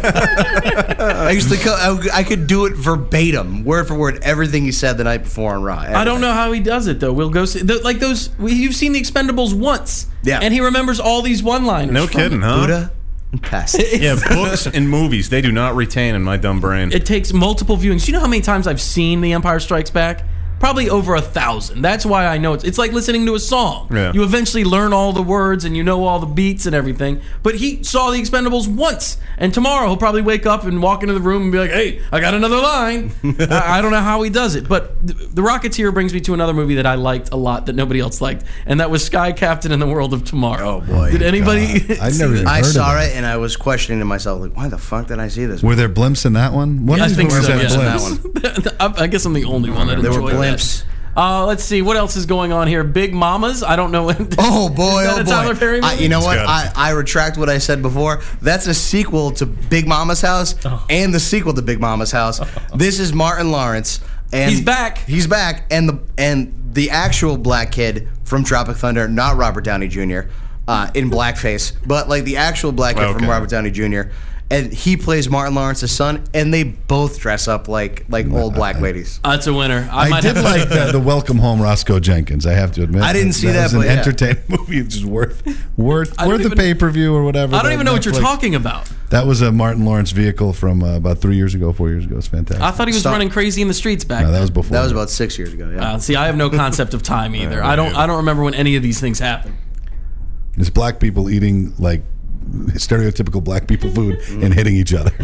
I used to, co- I, I could do it verbatim, word for word, everything he said the night before on Raw. I don't know how he does it though. We'll go see the, like those. You've seen The Expendables once, Yeah. and he remembers all these one-liners. No from kidding, it. huh? Buddha and Pest. Yeah, books and movies they do not retain in my dumb brain. It takes multiple viewings. You know how many times I've seen The Empire Strikes Back? Probably over a thousand. That's why I know it's. It's like listening to a song. Yeah. You eventually learn all the words and you know all the beats and everything. But he saw The Expendables once, and tomorrow he'll probably wake up and walk into the room and be like, "Hey, I got another line." I, I don't know how he does it, but th- The Rocketeer brings me to another movie that I liked a lot that nobody else liked, and that was Sky Captain in the World of Tomorrow. Oh, boy. Did anybody? God. I see never that? even I heard of saw that. it and I was questioning to myself, like, why the fuck did I see this? Were there blimps in that one? One I of these think movies so, had yeah. blimps. That I I guess I'm the only one that There were enjoyed that. blimps. Uh, let's see what else is going on here. Big Mamas. I don't know. What, Oh boy! Is that Oh a boy! Tyler Perry I, movie? you know what? It's I, gotta I retract what I said before. That's a sequel to Big Mama's House and the sequel to Big Mama's House. This is Martin Lawrence, and He's back. He's back, and the and the actual black kid from Tropic Thunder, not Robert Downey Junior, uh, in blackface, but like the actual black kid from Okay. Robert Downey Junior and he plays Martin Lawrence's son, and they both dress up like like old black ladies. Uh, it's a winner. I, I, might did have like the, the Welcome Home Roscoe Jenkins. I have to admit. I didn't see that, was an but yeah. entertaining movie. It's just worth worth I don't worth the even- pay per view or whatever. I don't that even know what you're Netflix- talking about. That was a Martin Lawrence vehicle from uh, about three years ago, four years ago. It's fantastic. I thought he was Stop. running crazy in the streets back no, then. that was before. That was about six years ago. Yeah. Uh, see, I have no concept of time either. I don't. I don't remember when any of these things happened. It's black people eating like stereotypical black people food and hitting each other.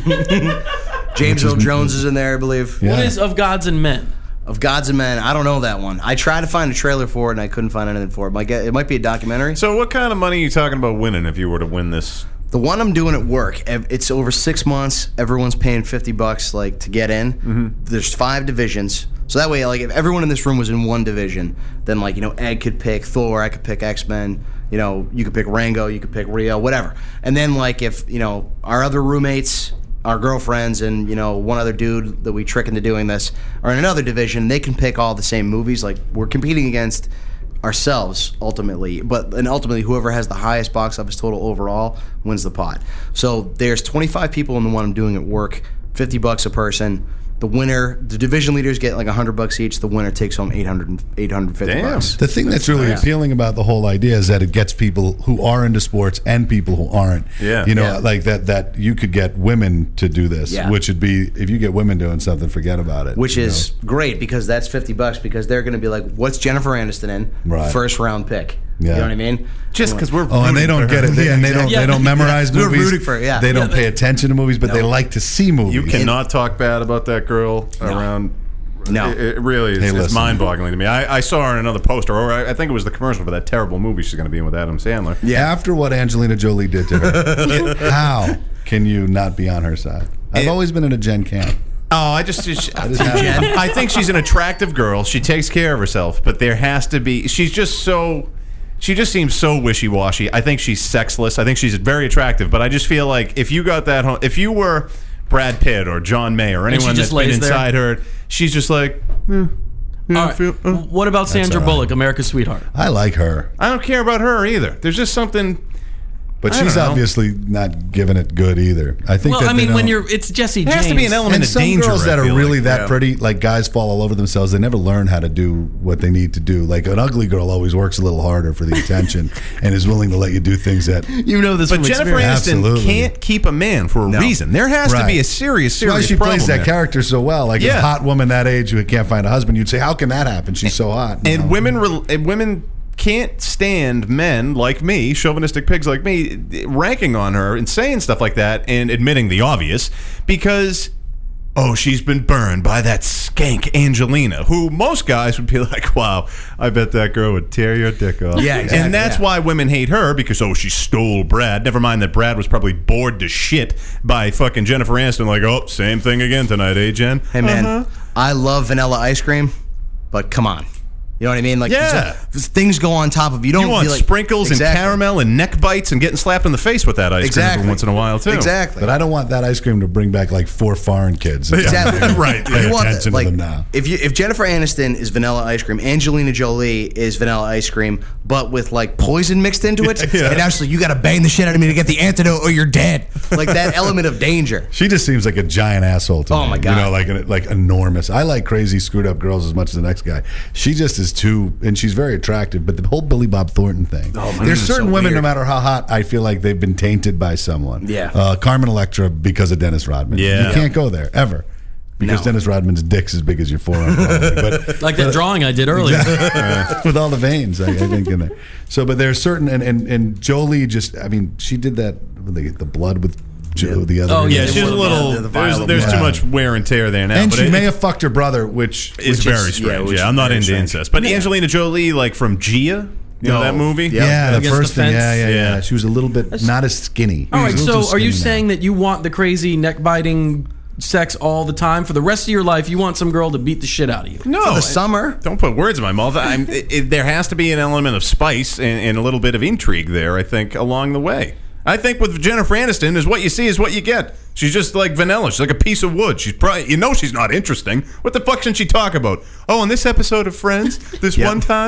James Earl Jones is in there, I believe. Yeah. What is Of Gods and Men? Of Gods and Men, I don't know that one. I tried to find a trailer for it, and I couldn't find anything for it. Might get, it might be a documentary. So, what kind of money are you talking about winning if you were to win this? The one I'm doing at work, ev- it's over six months. Everyone's paying fifty bucks like to get in. Mm-hmm. There's five divisions, so that way, like if everyone in this room was in one division, then like you know, Ed could pick Thor, I could pick X-Men. You know, you could pick Rango, you could pick Rio, whatever. And then like if you know our other roommates, our girlfriends, and you know one other dude that we trick into doing this are in another division, they can pick all the same movies. Like we're competing against ourselves ultimately, but and ultimately whoever has the highest box office total overall wins the pot. So there's twenty-five people in the one I'm doing at work, fifty bucks a person. The winner, the division leaders get like one hundred bucks each. The winner takes home eight hundred, eight hundred fifty Damn. bucks. The thing that's really appealing about the whole idea is that it gets people who are into sports and people who aren't. Yeah. You know, Yeah. like that that you could get women to do this, Yeah. which would be if you get women doing something, forget about it. Which you is know? great because that's fifty bucks because they're going to be like, what's Jennifer Aniston in? Right. First round pick. Yeah. You know what I mean? Just because we're Oh, and they don't get it. They, and they don't. Yeah. They don't memorize We're movies. rooting for it, yeah. They don't Yeah, pay they- attention to movies, but they like to see movies. You cannot talk bad about that girl around. No. It, it really is Hey, it's listen. mind-boggling to me. I, I saw her in another poster, or I, I think it was the commercial for that terrible movie she's going to be in with Adam Sandler. After what Angelina Jolie did to her, how can you not be on her side? I've It- always been in a Jen camp. Oh, I just, just just have- I think she's an attractive girl. She takes care of herself, but there has to be. She's just so. She just seems so wishy-washy. I think she's sexless. I think she's very attractive, but I just feel like if you got that home, if you were Brad Pitt or John May or she anyone just that's been lays there? inside her, she's just like. eh, yeah, All I right. feel- uh. What about Sandra all right. Bullock, America's Sweetheart? I like her, I don't care about her either. There's just something. but I she's don't know. obviously not giving it good either. I think. Well, that I they mean, when don't- you're, it's Jesse There James. has to be an element and of some danger. girls that I are feel really like. that Yeah. pretty, like guys fall all over themselves. They never learn how to do what they need to do. Like an ugly girl always works a little harder for the attention and is willing to let you do things that. You know this But from Jennifer experience. Aniston Absolutely. can't keep a man for a No. reason. There has to Right. be a serious, That's why serious she problem plays that there. character so well. Like Yeah. a hot woman that age who can't find a husband, you'd say, "How can that happen? She's so hot." And No. women, rel- and women can't stand men like me, chauvinistic pigs like me, ranking on her and saying stuff like that and admitting the obvious because. Oh, she's been burned by that skank Angelina, who most guys would be like, wow, I bet that girl would tear your dick off. Yeah, exactly, And that's yeah. why women hate her, because, oh, she stole Brad. Never mind that Brad was probably bored to shit by fucking Jennifer Aniston, like, oh, same thing again tonight, eh, Jen? Hey man, Uh-huh. I love vanilla ice cream, but come on. You know what I mean? Like Yeah. so- things go on top of you. Don't You want be like, sprinkles Exactly. and caramel and neck bites and getting slapped in the face with that ice cream Exactly. every once in a while, too. Exactly. But I don't want that ice cream to bring back like four foreign kids. Exactly. Right. Pay You want attention that, like, to them now. If you if Jennifer Aniston is vanilla ice cream, Angelina Jolie is vanilla ice cream, but with like poison mixed into it, Yeah. and actually you got to bang the shit out of me to get the antidote, or you're dead. Like that element of danger. She just seems like a giant asshole to Oh, me. my God. You know, like an- like enormous. I like crazy screwed up girls as much as the next guy. She just is too, and she's very attractive. But the whole Billy Bob Thornton thing. Oh, my There's God, certain so women, no weird. matter how hot, I feel like they've been tainted by someone. Yeah. Uh, Carmen Electra because of Dennis Rodman. Yeah. You can't go there ever. Because No. Dennis Rodman's dick's as big as your forearm. Probably. But Like that drawing I did earlier. with all the veins, I, I think in there. So, but there's certain, and, and, and Jolie just, I mean, she did that, the, the blood with Joe, the other. Oh, Yeah, Yeah, she's a one of little. the- the there's violent there's one. too Yeah. much wear and tear there now. And but she it, may have fucked her brother, which It's which very is- yeah, strange. which Yeah, is I'm not very into strange. incest. But Angelina Jolie, like from Gia, you know No. that movie? Yeah. yeah, the Against first the thing, yeah, fence? yeah, yeah, Yeah. She was a little bit not as skinny. All right, She was a little so too are you skinny now. saying that you want the crazy neck biting sex all the time for the rest of your life? You want some girl to beat the shit out of you? No, For the I- summer. Don't put words in my mouth. I'm, it, it, there has to be an element of spice and, and a little bit of intrigue there, I think, along the way. I think with Jennifer Aniston is what you see is what you get. She's just like vanilla. She's like a piece of wood. She's probably, you know, she's not interesting. What the fuck should she talk about? Oh, in this episode of Friends, this Yep. one time,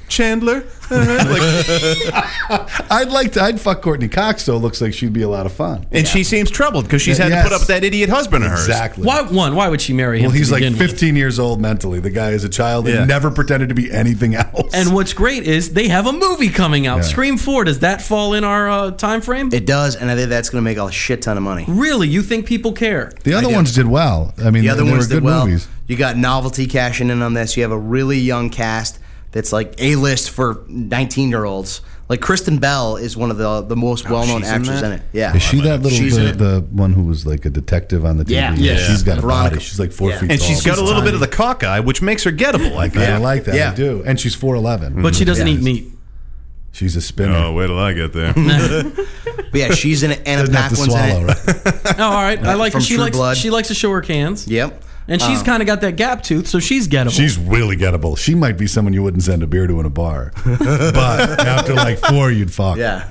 Chandler. like, I'd like to. I'd fuck Courtney Cox. Though looks like she'd be a lot of fun. and she seems troubled because she's had Yes. to put up with that idiot husband of hers. Exactly. Why one? Why would she marry him? Well, to he's like begin with? fifteen years old mentally. The guy is a child and Yeah. never pretended to be anything else. And what's great is they have a movie coming out. Yeah. Scream four. Does that fall in our uh, time frame? It does, and I think that's going to make a shit ton of money. Really? You think people care? the other I do. ones did well. I mean, The other they ones were good did well. movies. You got Novelty cashing in on this. You have a really young cast that's like A-list for nineteen-year-olds. Like Kristen Bell is one of the the most well-known she's in actors in, that? it. Yeah, Is she that little She's in the, it. the one who was like a detective on the T V? Yeah. Yeah. She's got a Veronica. body. She's like four Yeah. feet And tall. she's got a little tiny. bit of the cock eye, which makes her gettable, I think. I like that. Yeah. I do. And she's four eleven. But she doesn't Yeah. eat meat. She's a spinner. Oh, wait till I get there. But yeah, she's in it. Anna Doesn't have to Paquin's swallow, in it. right? Oh, all right. I like her. From She True likes Blood. she likes to show her cans. Yep. And she's kind of got that gap tooth, so she's gettable. She's really gettable. She might be someone you wouldn't send a beer to in a bar. But after like four, you'd fuck. Yeah.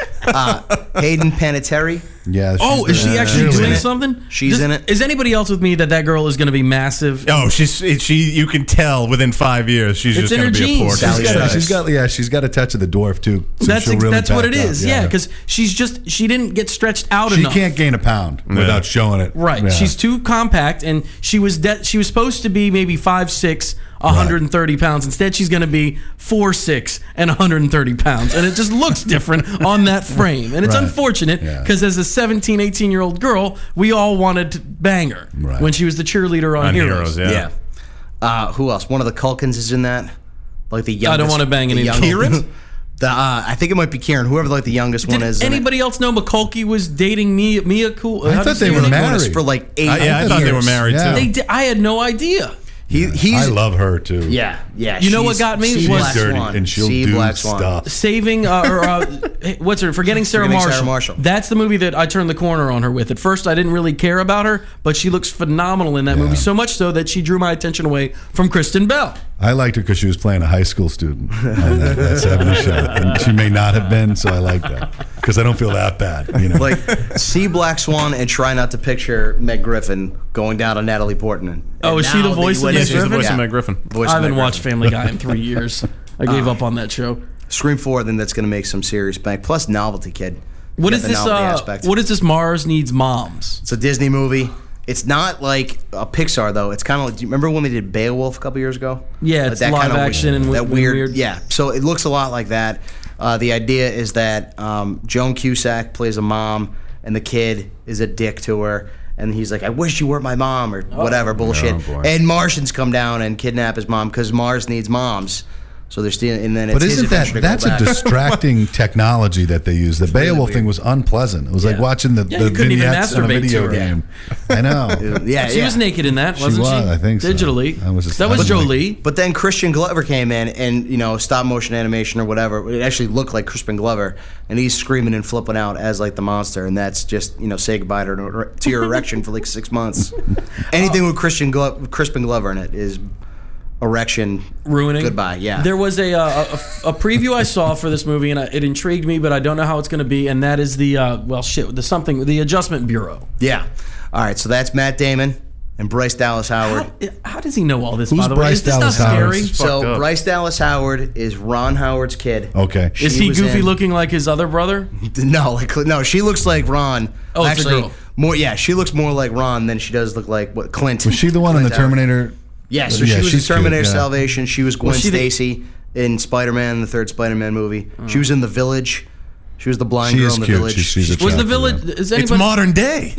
Uh, Hayden Panettiere. Yeah. oh, she's is she the- actually she's doing in it. something? She's Does- in it. Is anybody else with me that that girl is going to be massive? Oh, she's it- she. You can tell within five years she's It's just in going her to be a genes. pork. She's Sally got, Strikes. she's got, yeah, she's got a touch of the dwarf too. So that's she'll ex- really that's what it back up. is. Yeah, because she's just she didn't get stretched out she enough. can't gain a pound without showing it. Right. Yeah. She's too compact, and she was de- she was supposed to be maybe five six, one hundred thirty pounds. Instead, she's going to be four six and one hundred thirty pounds, and it just looks different on that frame. And it's Right. unfortunate Yeah. because as a seventeen, eighteen year old girl, we all wanted to bang her Right. when she was the cheerleader on, On Heroes. Heroes, yeah. Yeah. Uh, who else? One of the Culkins is in that. Like the youngest. I don't wanna bang the any young- Kieran? The, uh, I think it might be Kieran. Whoever like the youngest one Did is. in it. anybody else know McCulkey was dating Mia Mia Cool? I how do thought you say they her were name? Known us married. for like eight. Uh, yeah, I thought they were years. married Yeah. too. They di- I had no idea. He, he's. I love her too. Yeah, yeah. You know what she's- got me? C She's Black dirty Swan. and she'll C do Black Swan. stuff. Saving uh, or uh, hey, what's her Forgetting Sarah Forgetting Sarah Marshall. Marshall. That's the movie that I turned the corner on her with. At first, I didn't really care about her, but she looks phenomenal in that Yeah. movie. So much so that she drew my attention away from Kristen Bell. I liked her because she was playing a high school student on that, that seventies show. And she may not have been, so I like that because I don't feel that bad. You know, Like, see Black Swan and try not to picture Meg Griffin going down on Natalie Portman. Oh, And is she now the that voice you of went Meg into- She's the voice Yeah. of Meg Griffin. Voice I of haven't Meg watched Griffin. Family Guy in three years. I gave up on that show. Scream four, then that's going to make some serious bank. Plus, Novelty Kid. What You is got the this? novelty Uh, aspect. what is this? Mars Needs Moms. It's a Disney movie. It's not like a Pixar though. It's kind of like. Do you remember when they did Beowulf a couple years ago? Yeah, Like it's that live kinda action and that weird- weird, weird. Yeah, so it looks a lot like that. Uh, the idea is that um, Joan Cusack plays a mom, and the kid is a dick to her, and he's like, "I wish you weren't my mom," or whatever bullshit. Oh, boy. And Martians come down and kidnap his mom because Mars needs moms. So they're stealing, and then it's but his isn't that adventure to go that's a back. distracting technology that they use? The Beowulf weird. thing was unpleasant. It was like Yeah. watching the, Yeah, the you couldn't even vignettes in a masturbate video to her. game. I know. Yeah, She yeah. was naked in that, wasn't she? was, I think so. Digitally. I was just- that I was didn't like- Jolie. But then Christian Glover came in and, you know, stop motion animation or whatever. It actually looked like Crispin Glover. And he's screaming and flipping out as like the monster. And that's just, you know, say goodbye to, to your erection for like six months. Anything with Christian Glo- Crispin Glover in it is erection Ruining. goodbye. Yeah. There was a, uh, a a preview I saw for this movie, and I, it intrigued me, but I don't know how it's going to be. And that is the uh, well, shit, the something, the Adjustment Bureau. yeah. All right. So that's Matt Damon and Bryce Dallas Howard. How, how does he know all this? Who's by the way, Bryce is this Dallas not Howard? scary? fucked So up. Bryce Dallas Howard is Ron Howard's kid. Okay. Is She he was goofy in- looking like his other brother? No, like no, she looks like Ron. Oh, it's a Actually, girl. more. Yeah, she looks more like Ron than she does look like what Clint. Was she the one in the Clint Howard. Terminator? Yeah, so Yeah, she was in she's cute, Terminator yeah. Salvation. She was Gwen Was she the- Stacy in Spider-Man, the third Spider-Man movie. She was in The Village. She was the blind She girl is in The cute. Village. She's- she's a Was the attractive, village? yeah. Is It's anybody? modern day.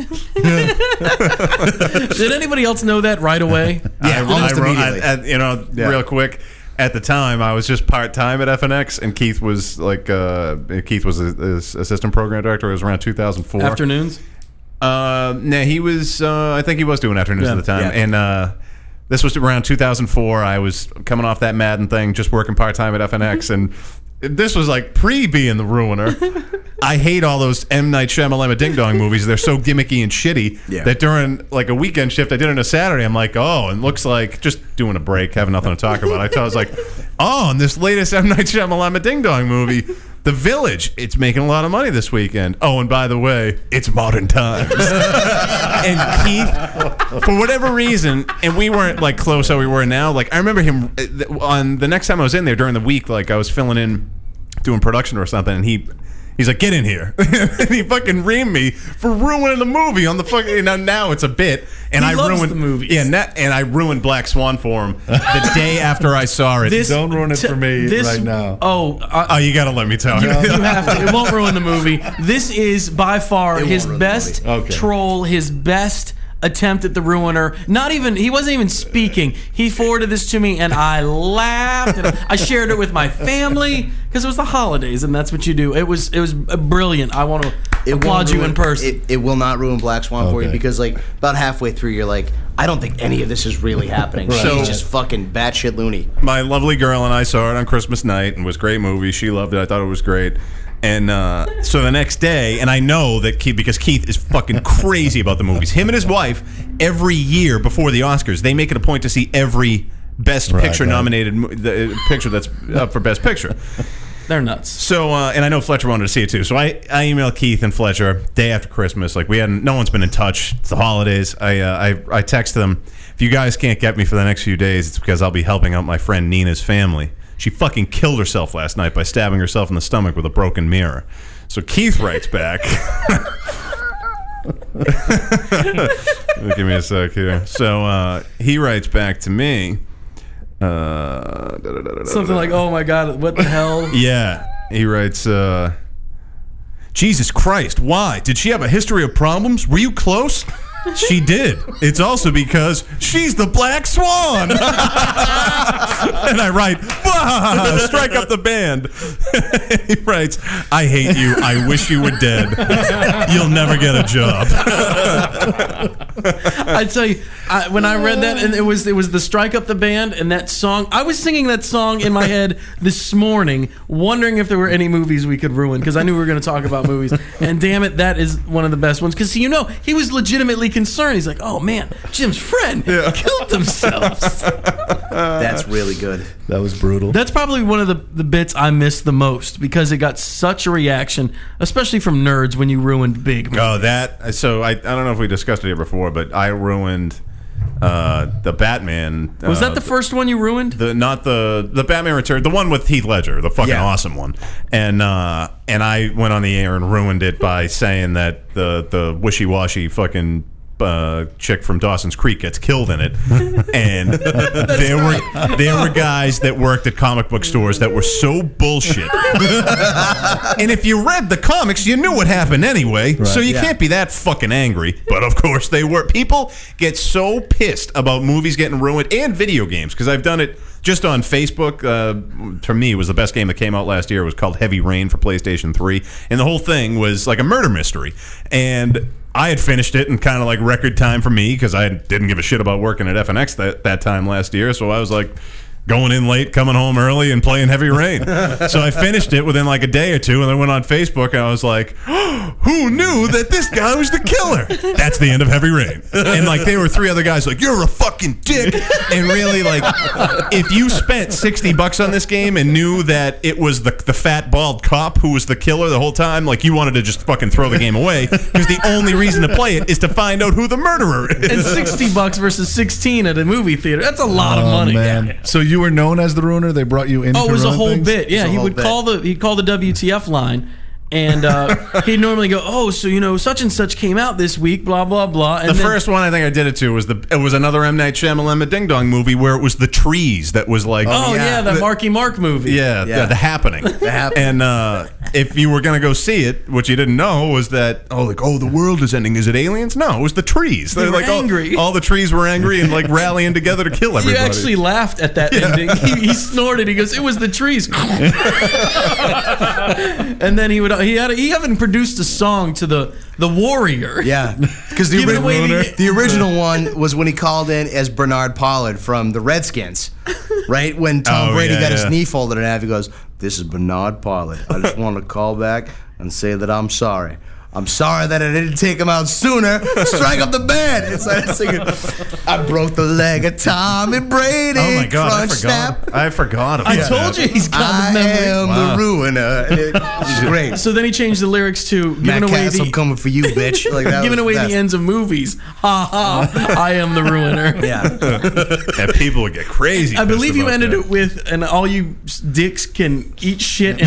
Did anybody else know that right away? Yeah, I, almost I wrote- immediately. I- I- you know, real quick. At the time, I was just part time at F N X, and Keith was like, uh, Keith was his assistant program director. It was around two thousand four. Afternoons. Uh, nah, he was. Uh, I think he was doing afternoons Yeah. at the time, Yeah. and uh, this was around two thousand four. I was coming off that Madden thing, just working part time at F N X, and this was like pre being the ruiner. I hate all those M Night Shyamalan Ding Dong movies. They're so gimmicky and shitty Yeah. that during like a weekend shift I did on a Saturday, I'm like, oh, it looks like just doing a break, having nothing to talk about. I thought I was like, oh, and this latest M Night Shyamalan Ding Dong movie, The Village, it's making a lot of money this weekend. Oh, and by the way, it's modern times. And Keith for whatever reason, and we weren't like close how we were now. Like I remember him uh, on the next time I was in there during the week. Like I was filling in, doing production or something, and he. He's like, get in here. And he fucking reamed me for ruining the movie on the fucking. Now, now it's a bit, and He I loves ruined the movies. Yeah, and, that, and I ruined Black Swan for him the day after I saw it. This- Don't ruin it t- for me this- right now. Oh, uh, oh, you gotta let me tell you. you have to. It won't ruin the movie. This is by far won't his ruin the best movie. Okay. troll, his best attempt at the ruiner. Not even, he wasn't even speaking. He forwarded this to me and I laughed and I shared it with my family because it was the holidays and that's what you do. It was it was brilliant. I want to It won't applaud you ruin- in person. It, it will not ruin Black Swan for you Okay. because, like, about halfway through, you're like, I don't think any of this is really happening. So- She's just fucking batshit loony. My lovely girl and I saw it on Christmas night, and it was a great movie. She loved it. I thought it was great. And uh, so the next day, and I know that Keith, because Keith is fucking crazy about the movies. Him and his wife, every year before the Oscars, they make it a point to see every Best Right, Picture right. nominated mo- the, uh, picture that's up for Best Picture. They're nuts. So, uh, and I know Fletcher wanted to see it too. So I, I emailed Keith and Fletcher day after Christmas. Like we hadn't, no one's been in touch. It's the holidays. I, uh, I, I texted them, if you guys can't get me for the next few days, it's because I'll be helping out my friend Nina's family. She fucking killed herself last night by stabbing herself in the stomach with a broken mirror. So Keith writes back. Give me a sec here. So uh, he writes back to me. Uh, Something like, oh my God, what the hell? Yeah. He writes, uh, Jesus Christ, why? Did she have a history of problems? Were you close? She did. It's also because she's the Black Swan. And I write, "Bah, strike up the band." He writes, I hate you. I wish you were dead. You'll never get a job. I tell you, I, when I read that, and it was it was the Strike Up the Band and that song. I was singing that song in my head this morning, wondering if there were any movies we could ruin because I knew we were going to talk about movies. And damn it, that is one of the best ones because you know he was legitimately concerned. He's like, "Oh man, Jim's friend killed themselves." That's really good. That was brutal. That's probably one of the, the bits I missed the most because it got such a reaction, especially from nerds when you ruined big. Oh, that. So I, I don't know if we discussed it here before, but I ruined uh, the Batman. Was uh, that the first one you ruined? The not the the Batman Return, the one with Heath Ledger, the fucking Yeah. awesome one, and uh, and I went on the air and ruined it by saying that the the wishy washy fucking uh, chick from Dawson's Creek gets killed in it, and there were there were guys that worked at comic book stores that were so bullshit. And if you read the comics, you knew what happened anyway, so you Yeah. can't be that fucking angry. But of course they were. People get so pissed about movies getting ruined and video games because I've done it just on Facebook. Uh, for me, it was the best game that came out last year. It was called Heavy Rain for PlayStation three, and the whole thing was like a murder mystery. And I had finished it in kind of like record time for me because I didn't give a shit about working at F N X that, that time last year. So I was like going in late, coming home early, and playing Heavy Rain. So I finished it within like a day or two, and then went on Facebook, and I was like, oh, who knew that this guy was the killer? That's the end of Heavy Rain. And like there were three other guys like, you're a fucking dick. And really, like, if you spent sixty bucks on this game and knew that it was the, the fat, bald cop who was the killer the whole time, like you wanted to just fucking throw the game away because the only reason to play it is to find out who the murderer is. And sixty bucks versus sixteen at a movie theater. That's a lot of Oh, money. man. So you were known as the ruiner? They brought you in Oh, to it was a ruin whole things? bit. Yeah, a he whole would bit. call the he'd call the W T F line, and uh, he'd normally go, "Oh, so you know, such and such came out this week, blah blah blah." And The then, first one I think I did it to was the it was another M Night Shyamalan Ding Dong movie where it was the trees that was like oh yeah, yeah. the Marky Mark movie. yeah, Yeah. The, the happening. The Happening. And uh, if you were gonna go see it, what you didn't know was that oh like oh the world is ending. Is it aliens? No, it was the trees. They They're were like all- angry. All, the trees were angry and like rallying together to kill You everybody. actually laughed at that ending. He, he snorted. He goes, "It was the trees." And then he would he had he even produced a song to the the Warrior. Yeah, because the, Giving ori- away the- the original one was when he called in as Bernard Pollard from the Redskins, right? When Tom Oh, Brady yeah, got his yeah. knee folded in half, he goes, "This is Bernard Pollard. I just want to call back and say that I'm sorry. I'm sorry that I didn't take him out sooner. Strike up the band. It's like singing, I broke the leg of Tommy Brady. Oh my God, I Crunch forgot. snap. I forgot about I that. told you he's got I the memory. am Wow. the ruiner. And it was great. So then he changed the lyrics to Matt giving away Cass, the I'm coming for you, bitch. Like that giving was away the the best. ends of movies. Ha ha! I am the ruiner. Yeah. Yeah, people would get crazy. I believe pissed you about ended that. it with, and all you dicks can eat shit and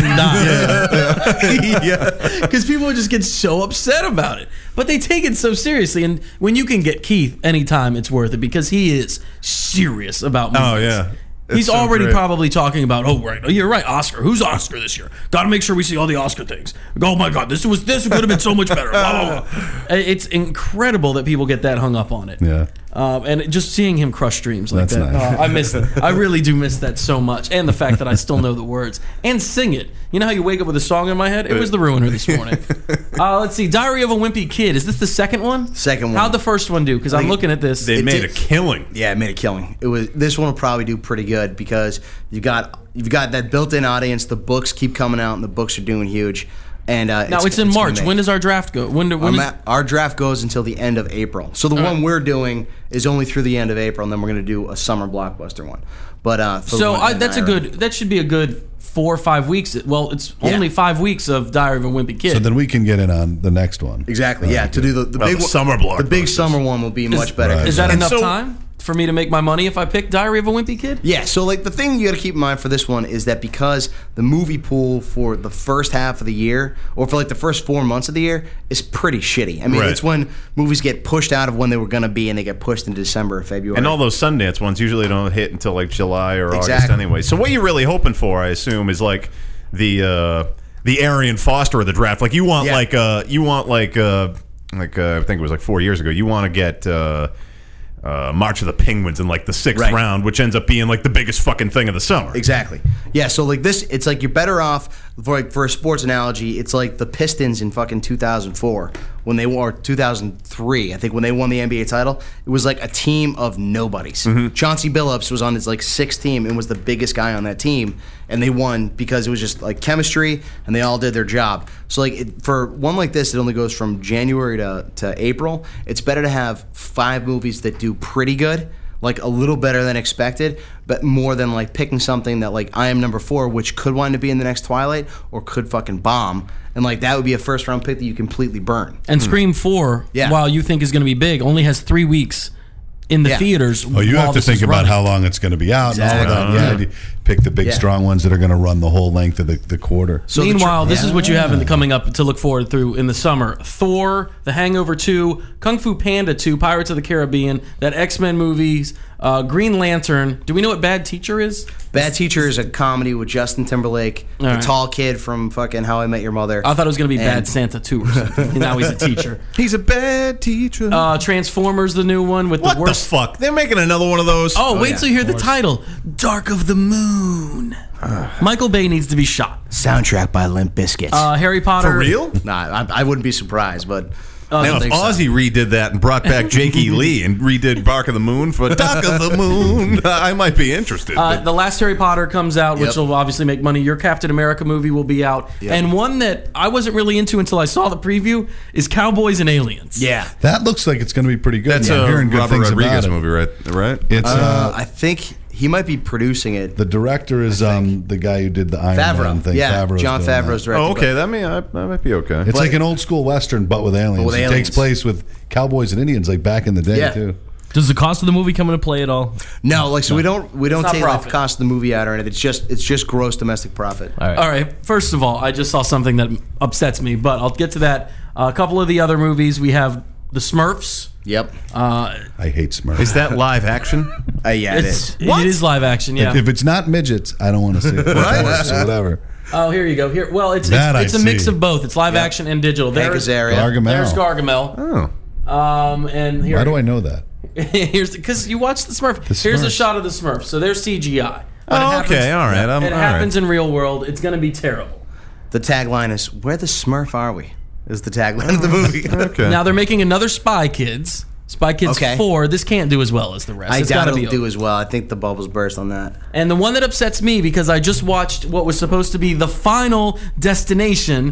die. Yeah. Because people would just get so upset about it. But they take it so seriously. And when you can get Keith anytime, it's worth it because he is serious about movies. Oh, yeah. It's He's so already great. probably talking about, oh, right, you're right, Oscar. Who's Oscar this year? Got to make sure we see all the Oscar things. Oh, my God, this was this could have been so much better. Blah, blah, blah. It's incredible that people get that hung up on it. Yeah. Um, and just seeing him crush dreams like That's that, nice. oh, I miss it. I really do miss that so much, and the fact that I still know the words and sing it. You know how you wake up with a song in my head? It was The Ruiner this morning. Uh, let's see, Diary of a Wimpy Kid. Is this the second one? Second one. How'd the first one do? Because I'm looking at this. They It made did- a killing. Yeah, it made a killing. It was this one will probably do pretty good because you got you've got that built-in audience. The books keep coming out, and the books are doing huge. And uh, now it's, in gonna March. make- When does our draft go? When do, Our, when is, ma- our draft goes until the end of April. So the one right. we're doing is only through the end of April, and then we're going to do a summer blockbuster one. But uh, for so one- I, that's a I- good. That should be a good four or five weeks. Well, it's Yeah. only five weeks of Diary of a Wimpy Kid. So then we can get in on the next one. Exactly. Yeah, to do the, the Well, big the one- summer The big blockbusters. summer one will be much better. Right. is that And enough so- time for me to make my money if I pick Diary of a Wimpy Kid? Yeah, so like the thing you got to keep in mind for this one is that because the movie pool for the first half of the year or for like the first four months of the year is pretty shitty. I mean, Right. it's when movies get pushed out of when they were going to be and they get pushed into December or February. And all those Sundance ones usually don't hit until like July or August Exactly. anyway. So what you're really hoping for, I assume, is like the uh, the Arian Foster of the draft. Like you want Yeah. like uh, you want like uh, like uh, I think it was like four years ago. You want to get. Uh, Uh, March of the Penguins in like the sixth Right. round, which ends up being like the biggest fucking thing of the summer. Exactly. Yeah, so like this, it's like you're better off for like for a sports analogy. It's like the Pistons in fucking two thousand four when they won, or two thousand three, I think, when they won the N B A title. It was like a team of nobodies. Chauncey Billups was on his like sixth team and was the biggest guy on that team, and they won because it was just like chemistry and they all did their job. So like it, for one like this, it only goes from January to to April. It's better to have five movies that do pretty good, like a little better than expected, but more than like picking something that like I Am Number Four, which could wind up being the next Twilight or could fucking bomb, and like that would be a first round pick that you completely burn. And Scream four, Yeah. while you think is going to be big, only has three weeks in the Yeah. theaters. Oh, you while have to this think is about running. how long it's going to be out Exactly. and all of that. Yeah, you pick the big, Yeah. strong ones that are going to run the whole length of the, the quarter. So the Meanwhile, tr- this is what you have in the Yeah. coming up to look forward through in the summer: Thor, The Hangover two, Kung Fu Panda two, Pirates of the Caribbean, that X-Men movies, uh, Green Lantern. Do we know what Bad Teacher is? Bad Teacher is a comedy with Justin Timberlake, All the right. tall kid from fucking How I Met Your Mother. I thought it was going to be Bad And- Santa two or something. Now he's a teacher. He's a bad teacher. Uh, Transformers, the new one with what the the worst. fuck? They're making another one of those. Oh, wait yeah, till you hear the title: Dark of the Moon. Michael Bay needs to be shot. Soundtrack by Limp Bizkit. Uh, Harry Potter. for real? nah, I, I wouldn't be surprised, but Uh, Now, if think so. Ozzy redid that and brought back Jake E. Lee and redid Bark of the Moon for Dock of the Moon, I might be interested. Uh, but- the last Harry Potter comes out, which Yep. will obviously make money. Your Captain America movie will be out. Yep. And one that I wasn't really into until I saw the preview is Cowboys and Aliens. yeah. That looks like it's going to be pretty good. That's I'm a hearing good Robert things Rodriguez about it. movie, right? Right? It's Uh, uh, I think he might be producing it. the director is um the guy who did the Iron Man Favreau. thing. Yeah, Favreau's John doing that. Favreau's director. Oh, okay. That may that might be okay. It's But- like an old school western, but with aliens. with it aliens. takes place with cowboys and Indians, like back in the day Yeah. too. Does the cost of the movie come into play at all? No, like so we don't we don't not take like profit. the cost of the movie out or anything. It's just it's just gross domestic profit. All right. All right. First of all, I just saw something that upsets me, but I'll get to that. Uh, a couple of the other movies we have the Smurfs. Yep. Uh, I hate Smurfs. Is that live action? Uh, yeah, it it's, is. it is live action. Yeah. If it's not midgets, I don't want to see it. Right? Or whatever. Oh, here you go. Here, well, it's That it's, it's I a mix see. of both. It's live action and digital. Hank There's, Azaria. Gargamel. there's Gargamel. Oh. Um, and here, Why do I know that? here's because you watch the Smurf. The Here's a Smurfs. shot of the Smurf. So there's C G I. But it Oh, happens- okay. All right. I'm, It all happens right. in real world. It's going to be terrible. The tagline is "Where the Smurf are we?" Is the tagline of the movie. Okay. Now they're making another Spy Kids. Spy Kids Okay. four. This can't do as well as the rest. I It's doubt gotta it'll be do over. as well. I think the bubbles burst on that. And the one that upsets me because I just watched what was supposed to be the final destination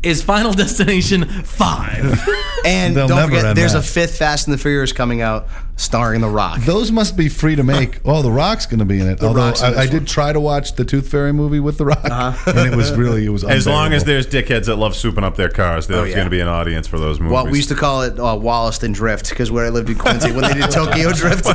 is Final Destination five. And They'll don't never forget, end there's that. a fifth Fast and the Furious coming out, starring The Rock. Those must be free to make. Oh, The Rock's going to be in it. Although Rock's in I, this I one. did try to watch the Tooth Fairy movie with The Rock, and it was really it was As long as unbearable. there's dickheads that love souping up their cars, there's Oh, yeah. going to be an audience for those movies. Well, we used to call it uh, Wollaston Drift because where I lived in Quincy when they did Tokyo Drift.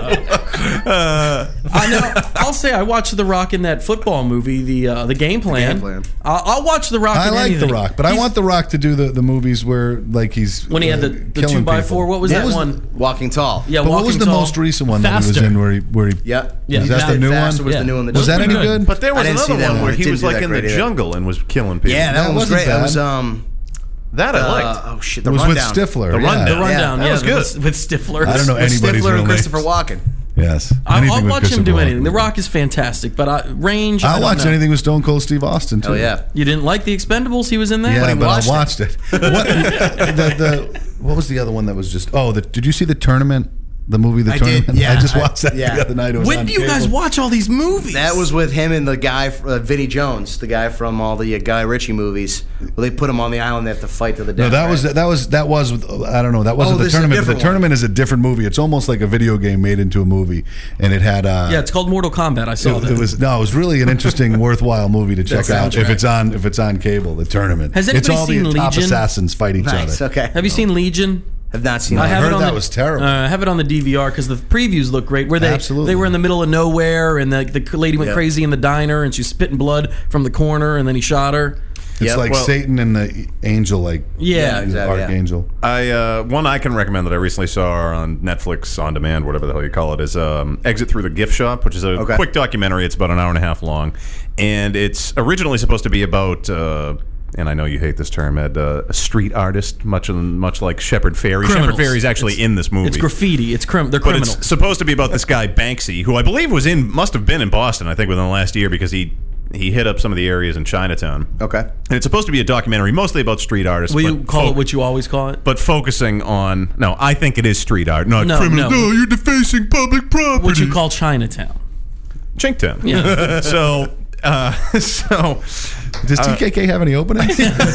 I know. I'll say I watched The Rock in that football movie, the uh, the Game Plan. Game Plan. I'll, I'll watch The Rock. I in like anything. The Rock, but I He's- want The Rock to do the, the movies where like he's when he had uh, the, the killing two by people. four. What was What that was- one? Walking Tall. Yeah, But what was Walking the Tall. most recent one that he was Faster. in where he where he Yeah. Yeah, is that that- the new Faster one? was Yeah. the new one. that Was just that came any out. good? But there I was didn't see another that one one. where It he didn't was do like that in the great either. jungle and was killing people. Yeah, that, That one was wasn't great. That bad. was um. that I Uh, liked. oh shit! It The was rundown. with Stifler. The yeah. Rundown. The Rundown. Yeah, Yeah, that was with, with Stifler. I don't know With anybody's Stifler real and name. Christopher Walken. Yes, I'll, Anything I'll with watch him Christopher do Walken. anything. The Rock is fantastic, but I, range. I I'll don't watch know. anything with Stone Cold Steve Austin too. Oh yeah. You didn't like The Expendables? He was in there. Yeah, he but watched I watched it. What, the, the, what was the other one that was just? Oh, the, did you see the tournament? The movie, The I did, Tournament. yeah, I just I- watched that yeah. the other night. It was When on do you guys cable. watch all these movies? That was with him and the guy, uh, Vinnie Jones, the guy from all the uh, Guy Ritchie movies. Well, they put him on the island. They have to fight to the death. No, that right? was that was that was. I don't know. That wasn't Oh, the this is a tournament. But the different one. tournament is a different movie. It's almost like a video game made into a movie, and it had. Uh, Yeah, it's called Mortal Kombat. I saw It, that. it was no, it was really an interesting, worthwhile movie to check out if soundtrack. it's on if it's on cable. The tournament. Has it's anybody all seen the top Legion? assassins fight each Nice. other. Okay. Have you seen Legion? Have not seen No, I I that. have heard it on that the, was terrible. Uh, I have it on the D V R because the previews look great. Where they Absolutely. they were in the middle of nowhere and the the lady went Yep. crazy in the diner and she's spitting blood from the corner and then he shot her. It's Yep. like Well- Satan and the angel, like Yeah, the exactly, yeah. archangel. I uh, one I can recommend that I recently saw on Netflix on demand, whatever the hell you call it, is um, Exit Through the Gift Shop, which is a Okay. quick documentary. It's about an hour and a half long, and it's originally supposed to be about. Uh, and I know you hate this term, Ed. Uh, a street artist, much much like Shepard Fairey. Criminals. Shepard Fairey's actually It's- in this movie. It's graffiti. It's crim. They're But criminals. it's supposed to be about this guy Banksy, who I believe was in, must have been in Boston, I think, within the last year because he he hit up some of the areas in Chinatown. Okay. And it's supposed to be a documentary, mostly about street artists. Will but you call fo- it what you always call it? But focusing on no, I think it is street art, not No, criminal. no. you're defacing public property. What you call Chinatown? Chinktown. Yeah. so, uh, so Does T K K have any openings?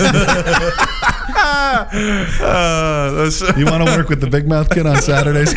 uh, so- You want to work with the Big Mouth Kid on Saturdays?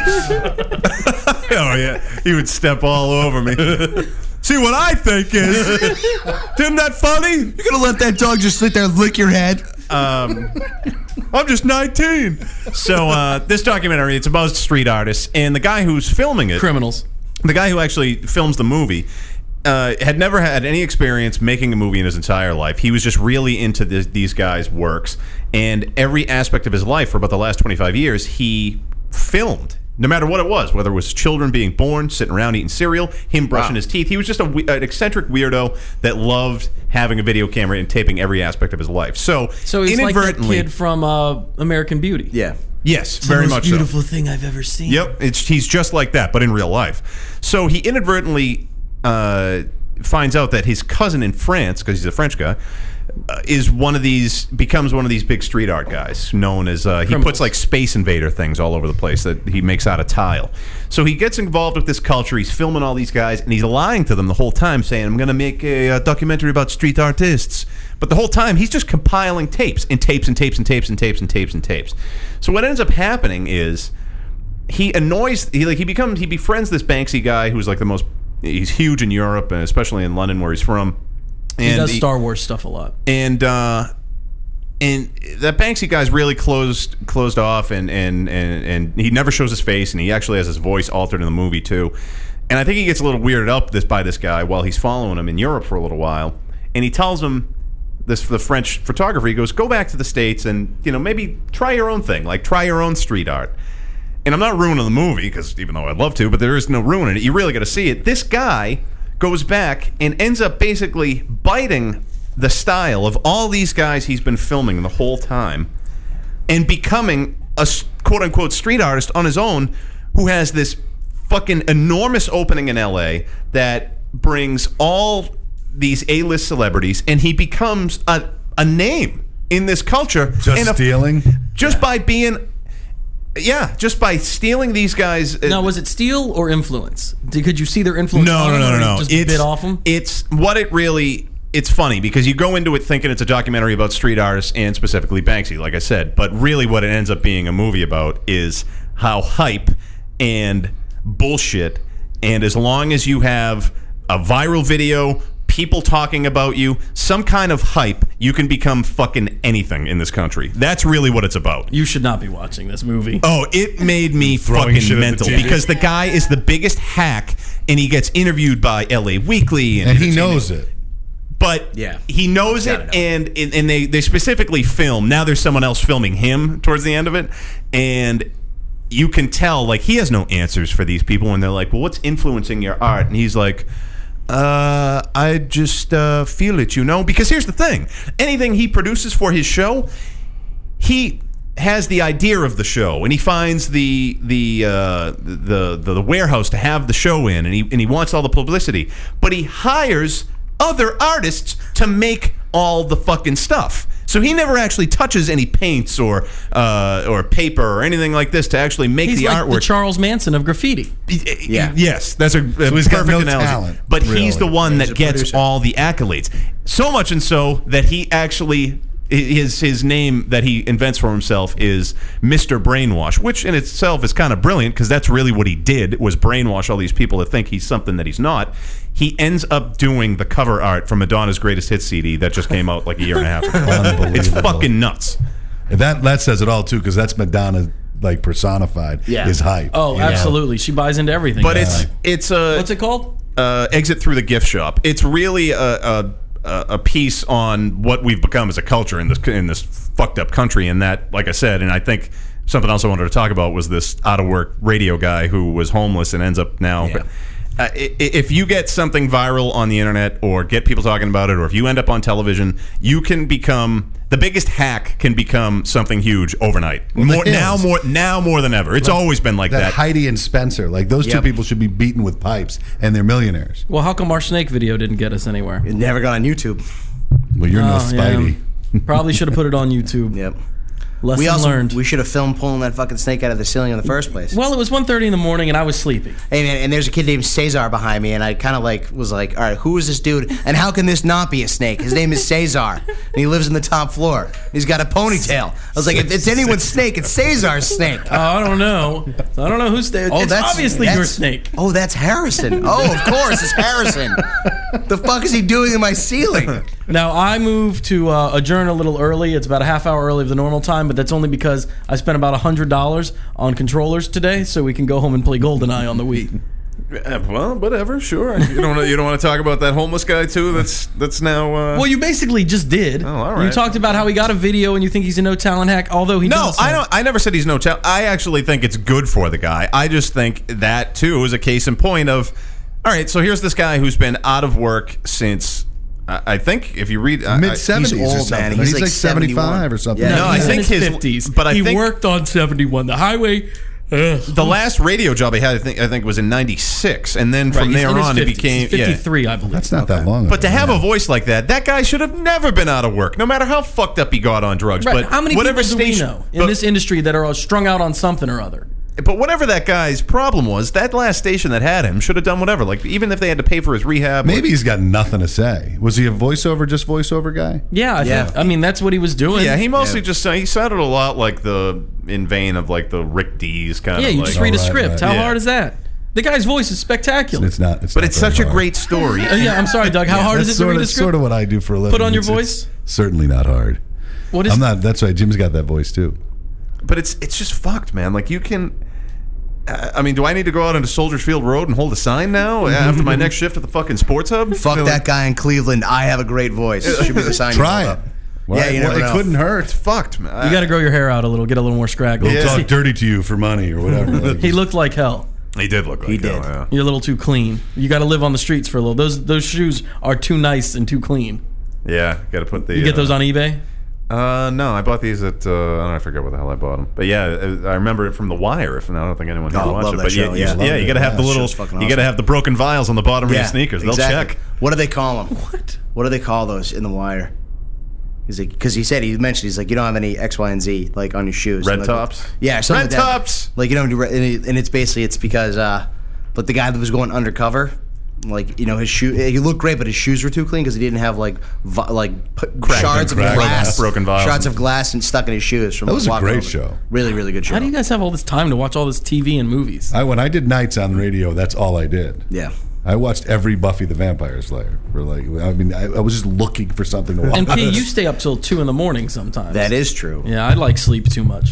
oh yeah, he would step all over me. See what I think is, isn't that funny? You're gonna let that dog just sit there and lick your head? Um, I'm just nineteen. So uh, this documentary, it's about street artists, and the guy who's filming it, Criminals. the guy who actually films the movie, uh, had never had any experience making a movie in his entire life. He was just really into this, these guys' works, and every aspect of his life for about the last twenty-five years, he filmed. No matter what it was, whether it was children being born, sitting around eating cereal, him brushing Wow. his teeth. He was just a, we- an eccentric weirdo that loved having a video camera and taping every aspect of his life. So, So he's like that inadvertently, kid from uh, American Beauty. Yeah. yes, It's very the most much so. beautiful thing I've ever seen. Yep, it's he's just like that, but in real life. So he inadvertently uh, finds out that his cousin in France, because he's a French guy, uh, is one of these becomes one of these big street art guys, known as uh, he Criminals. puts like Space Invader things all over the place that he makes out of tile. So he gets involved with this culture. He's filming all these guys, and he's lying to them the whole time, saying, "I'm going to make a, uh documentary about street artists." But the whole time he's just compiling tapes and tapes and tapes and tapes and tapes and tapes and tapes. So what ends up happening is he annoys he like he becomes he befriends this Banksy guy who's like the most he's huge in Europe and especially in London where he's from. He And does Star Wars stuff a lot. and uh, and that Banksy guy's really closed closed off and, and and and he never shows his face and he actually has his voice altered in the movie too. And I think he gets a little weirded up this by this guy while he's following him in Europe for a little while. And he tells him this the French photographer, he goes, "Go back to the States and, you know, maybe try your own thing, like try your own street art." And I'm not ruining the movie because even though I'd love to, but there is no ruining it. You really got to see it. This guy goes back and ends up basically biting the style of all these guys he's been filming the whole time and becoming a s- quote-unquote street artist on his own who has this fucking enormous opening in L A that brings all these A-list celebrities and he becomes a, a name in this culture. Just and a- stealing? Just by being... Yeah, just by stealing these guys... uh, Now, was it steal or influence? Did, could you see their influence? No, on no, him, no, or no, you no. Just It's bit off them. It's what it really it's funny because you go into it thinking it's a documentary about street artists and specifically Banksy, like I said. But really what it ends up being a movie about is how hype and bullshit, and as long as you have a viral video, people talking about you, some kind of hype, you can become fucking anything in this country. That's really what it's about. You should not be watching this movie. Oh, it made me Throwing shit fucking at the mental T V. because the guy is the biggest hack, and he gets interviewed by L A Weekly, and, And he Entertainment- knows it. But Yeah. he knows it, Gotta know. and and they they specifically film. Now there's someone else filming him towards the end of it, and you can tell like he has no answers for these people, and they're like, "Well, what's influencing your art?" And he's like, "Uh, I just uh, feel it, you know." Because here's the thing: anything he produces for his show, he has the idea of the show, and he finds the the uh, the, the the warehouse to have the show in, and he and he wants all the publicity, but he hires other artists to make all the fucking stuff. So he never actually touches any paints or uh, or paper or anything like this to actually make He's the like artwork. the Charles Manson of graffiti. Yeah. Yes, that's a, a So he's perfect got no analogy. talent, but he's really. the one He's that a gets producer. all the accolades. So much and so that he actually his his name that he invents for himself is Mister Brainwash, which in itself is kind of brilliant because that's really what he did, was brainwash all these people to think he's something that he's not. He ends up doing the cover art for Madonna's Greatest Hits C D that just came out like a year and a half ago. Unbelievable. It's fucking nuts. That that says it all too, because that's Madonna like personified. Yeah. His hype. Oh, you know? absolutely. She buys into everything. But it's it's a What's it called? uh, Exit Through the Gift Shop. It's really a, a a piece on what we've become as a culture in this in this fucked up country. And that, like I said, and I think something else I wanted to talk about was this out of work radio guy who was homeless and ends up now. Yeah. But uh, i- if you get something viral on the internet or get people talking about it, or if you end up on television, you can become the biggest hack. Can become something huge overnight. the more now, Hills. more now more than ever. It's always been like That, that. Heidi and Spencer, like those two Yep. people should be beaten with pipes, and they're millionaires. Well, how come our snake video didn't get us anywhere? It never got on YouTube. Well, you're no Oh, yeah. Spidey. Probably should have put it on YouTube. Yep. Lesson We also learned. we should have filmed pulling that fucking snake out of the ceiling in the first place. well, it was one thirty in the morning and I was sleepy. Hey man, and there's a kid named Cesar behind me, and I kind of like was like, all right, who is this dude, and how can this not be a snake? His name is Cesar, and he lives in the top floor. He's got a ponytail. I was like, if it's anyone's snake, it's Cesar's snake. Oh, I don't know. I don't know who's staying. Oh, it's that's obviously that's- your snake. Oh, that's Harrison. Oh, of course, it's Harrison. The fuck is he doing in my ceiling? Now, I moved to uh, adjourn a little early. It's about a half hour early of the normal time, but that's only because I spent about one hundred dollars on controllers today so we can go home and play GoldenEye on the Wii. Uh, well, whatever, sure. You don't you don't want to talk about that homeless guy too? That's that's now. Uh, Well, you basically just did. Oh, all right. You talked about how he got a video and you think he's a no-talent hack, although he no, does I have- don't. I never said he's no talent. I actually think it's good for the guy. I just think that too is a case in point of. All right, so here's this guy who's been out of work since. I I think if you read I- I- Mid seventies or old, something. man. He's, He's like, like seventy-five seventy-one. or something. Yeah. No, I He's think in his his- fifties. but I he think- worked on seventy-one. The highway. Ugh. the last radio job he had, I think, I think was in ninety-six, and then Right, from he's there in his on, it fifties. became He's yeah. fifty-three, I believe. That's not that long ago. But to have yeah. a voice like that, that guy should have never been out of work, no matter how fucked up he got on drugs. Right. But How many whatever people do station, we know in but- this industry that are strung out on something or other? But whatever that guy's problem was, that last station that had him should have done whatever. Like even if they had to pay for his rehab. Maybe he's got nothing to say. Was he a voiceover, just voiceover guy? Yeah, I, Yeah. Think, I mean, that's what he was doing. Yeah, he mostly just he sounded a lot like the in vein of like the Rick Dees kind Yeah, of. you like, just read a Oh, right, script. right. How Yeah. hard is that? The guy's voice is spectacular. It's not. It's But not it's very such a hard. great story. Uh, yeah, I'm sorry, Doug. How hard is That's it to sort read of, a script? sort of what I do for a living. Put on your It's- voice? it's certainly not hard. What is I'm not. That's right. Jim's got that voice too. But it's it's just fucked, man. Like you can. uh, I mean, do I need to go out into Soldiers Field Road and hold a sign now after my next shift at the fucking sports hub? Fuck They're that like, guy in Cleveland. I have a great voice. Should be the sign. you Try hold it. up. Well, Yeah, you well, never it know. couldn't hurt. It's fucked, man. You got to grow your hair out a little, get a little more scraggle. Yeah. Talk dirty to you for money or whatever. Like, He looked like hell. He did look like He hell, did. yeah. You're a little too clean. You got to live on the streets for a little. Those those shoes are too nice and too clean. Yeah, got to put the. You get uh, those on eBay? Uh, no, I bought these at. Uh, I don't know, I forget where the hell I bought them, but yeah, I remember it from The Wire. If I don't think anyone here Oh, watched love it, that but show, you, yeah. you, yeah, you got to have the Yeah, little. show's fucking You got to awesome. have the broken vials on the bottom of your sneakers. They'll exactly. check. What do they call them? What? What do they call those in The Wire? He's like, because he said he mentioned he's like, you don't have any X, Y, and Z like on your shoes. Red And like, tops? Yeah, something Red like that. tops. Like you don't do, re- and, it, and it's basically it's because, uh, but the guy that was going undercover like you know his shoe. He looked great, but his shoes were too clean because he didn't have like vi- like p- shards of cracked. glass, Broken vials. shards of glass, and stuck in his shoes. From That was a walking great over. show. Really, really good show. How do you guys have all this time to watch all this T V and movies? I when I did nights on the radio, that's all I did. Yeah. I watched every Buffy the Vampire Slayer for like. I mean, I, I was just looking for something to watch. And P, you stay up till two in the morning sometimes. That is true. Yeah, I like sleep too much.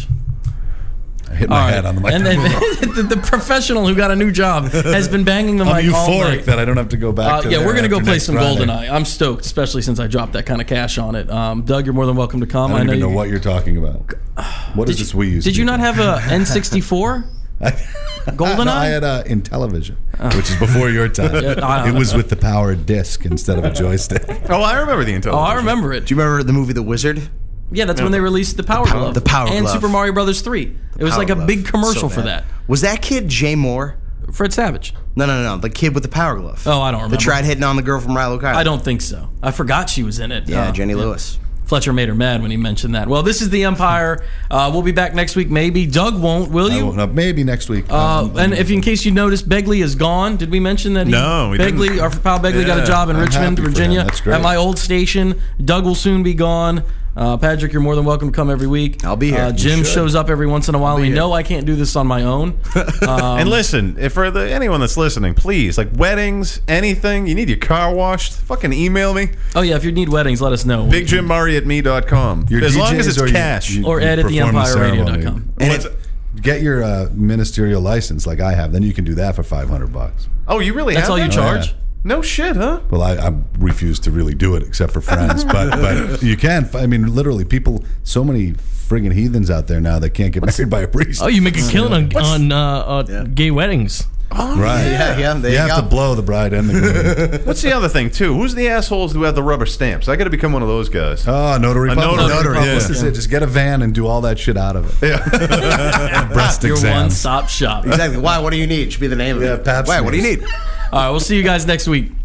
I hit my All right. head on the And microphone. then the, the professional who got a new job has been banging the I'm mic all euphoric night. that I don't have to go back. Uh, to yeah, there we're gonna go after play next some Friday. GoldenEye. I'm stoked, especially since I dropped that kind of cash on it. Um, Doug, you're more than welcome to come. I don't even know you, what you're talking about. What is did this you, we use? Did you not have a N sixty-four? GoldenEye? No, I had uh, Intellivision, which is before your time. I- It was with the power disc instead of a joystick. Oh, I remember the Intellivision. Oh, I remember it. Do you remember the movie The Wizard? Yeah, that's when they released the Power Power- Glove. the Power and Glove. Super Mario Brothers three. It was Power like a Glove. big commercial So for bad. that. Was that kid Jay Moore? Fred Savage. No, no, no, no. The kid with the power glove. Oh, I don't remember. That tried hitting on the girl from Rilo Kiley. I don't think so. I forgot she was in it. Yeah, Uh, Jenny Lewis. Fletcher made her mad when he mentioned that. Well, this is the Empire. Uh, we'll be back next week, maybe. Doug won't, will I you? won't know, maybe next week. Uh, and if in case you noticed, Begley is gone. Did we mention that? He, No, we Begley, didn't. our pal Begley, got a Yeah, job in I'm Richmond, happy for Virginia, him. That's great. at my old station. Doug will soon be gone. Uh, Patrick, you're more than welcome to come every week. I'll be here. Uh, You Jim should. shows up every once in a while. We know I can't do this on my own. Um, And listen, if for the, anyone that's listening, please, like weddings, anything, you need your car washed, fucking email me. Oh yeah, if you need weddings, let us know. Big Jim Murray at me dot com. Your As D Js long as it's or you- cash. you- Or you Ed at the perform empire radio dot ceremony. com. And What's- it- Get your uh, ministerial license like I have. Then you can do that for five hundred bucks. oh, you really That's have all you that? charge? yeah. No shit, huh? Well, I, I refuse to really do it except for friends, but but you can. I mean, literally, people. So many friggin' heathens out there now that can't get married by a priest. Oh, you make a killing on, on uh, uh, Yeah. gay weddings. right? Yeah, yeah, there you you have go. to blow the bride and the groom. What's the other thing too? Who's the assholes who have the rubber stamps? I got to become one of those guys. Oh, notary A public. notary, Notary yeah. public. This is it. Just get a van and do all that shit out of it. Yeah. Breast Your exams. one-stop shop. Exactly. Why? What do you need? Should be the name of Yeah, it. Pap Why? What do you smears. need? All right, we'll see you guys next week.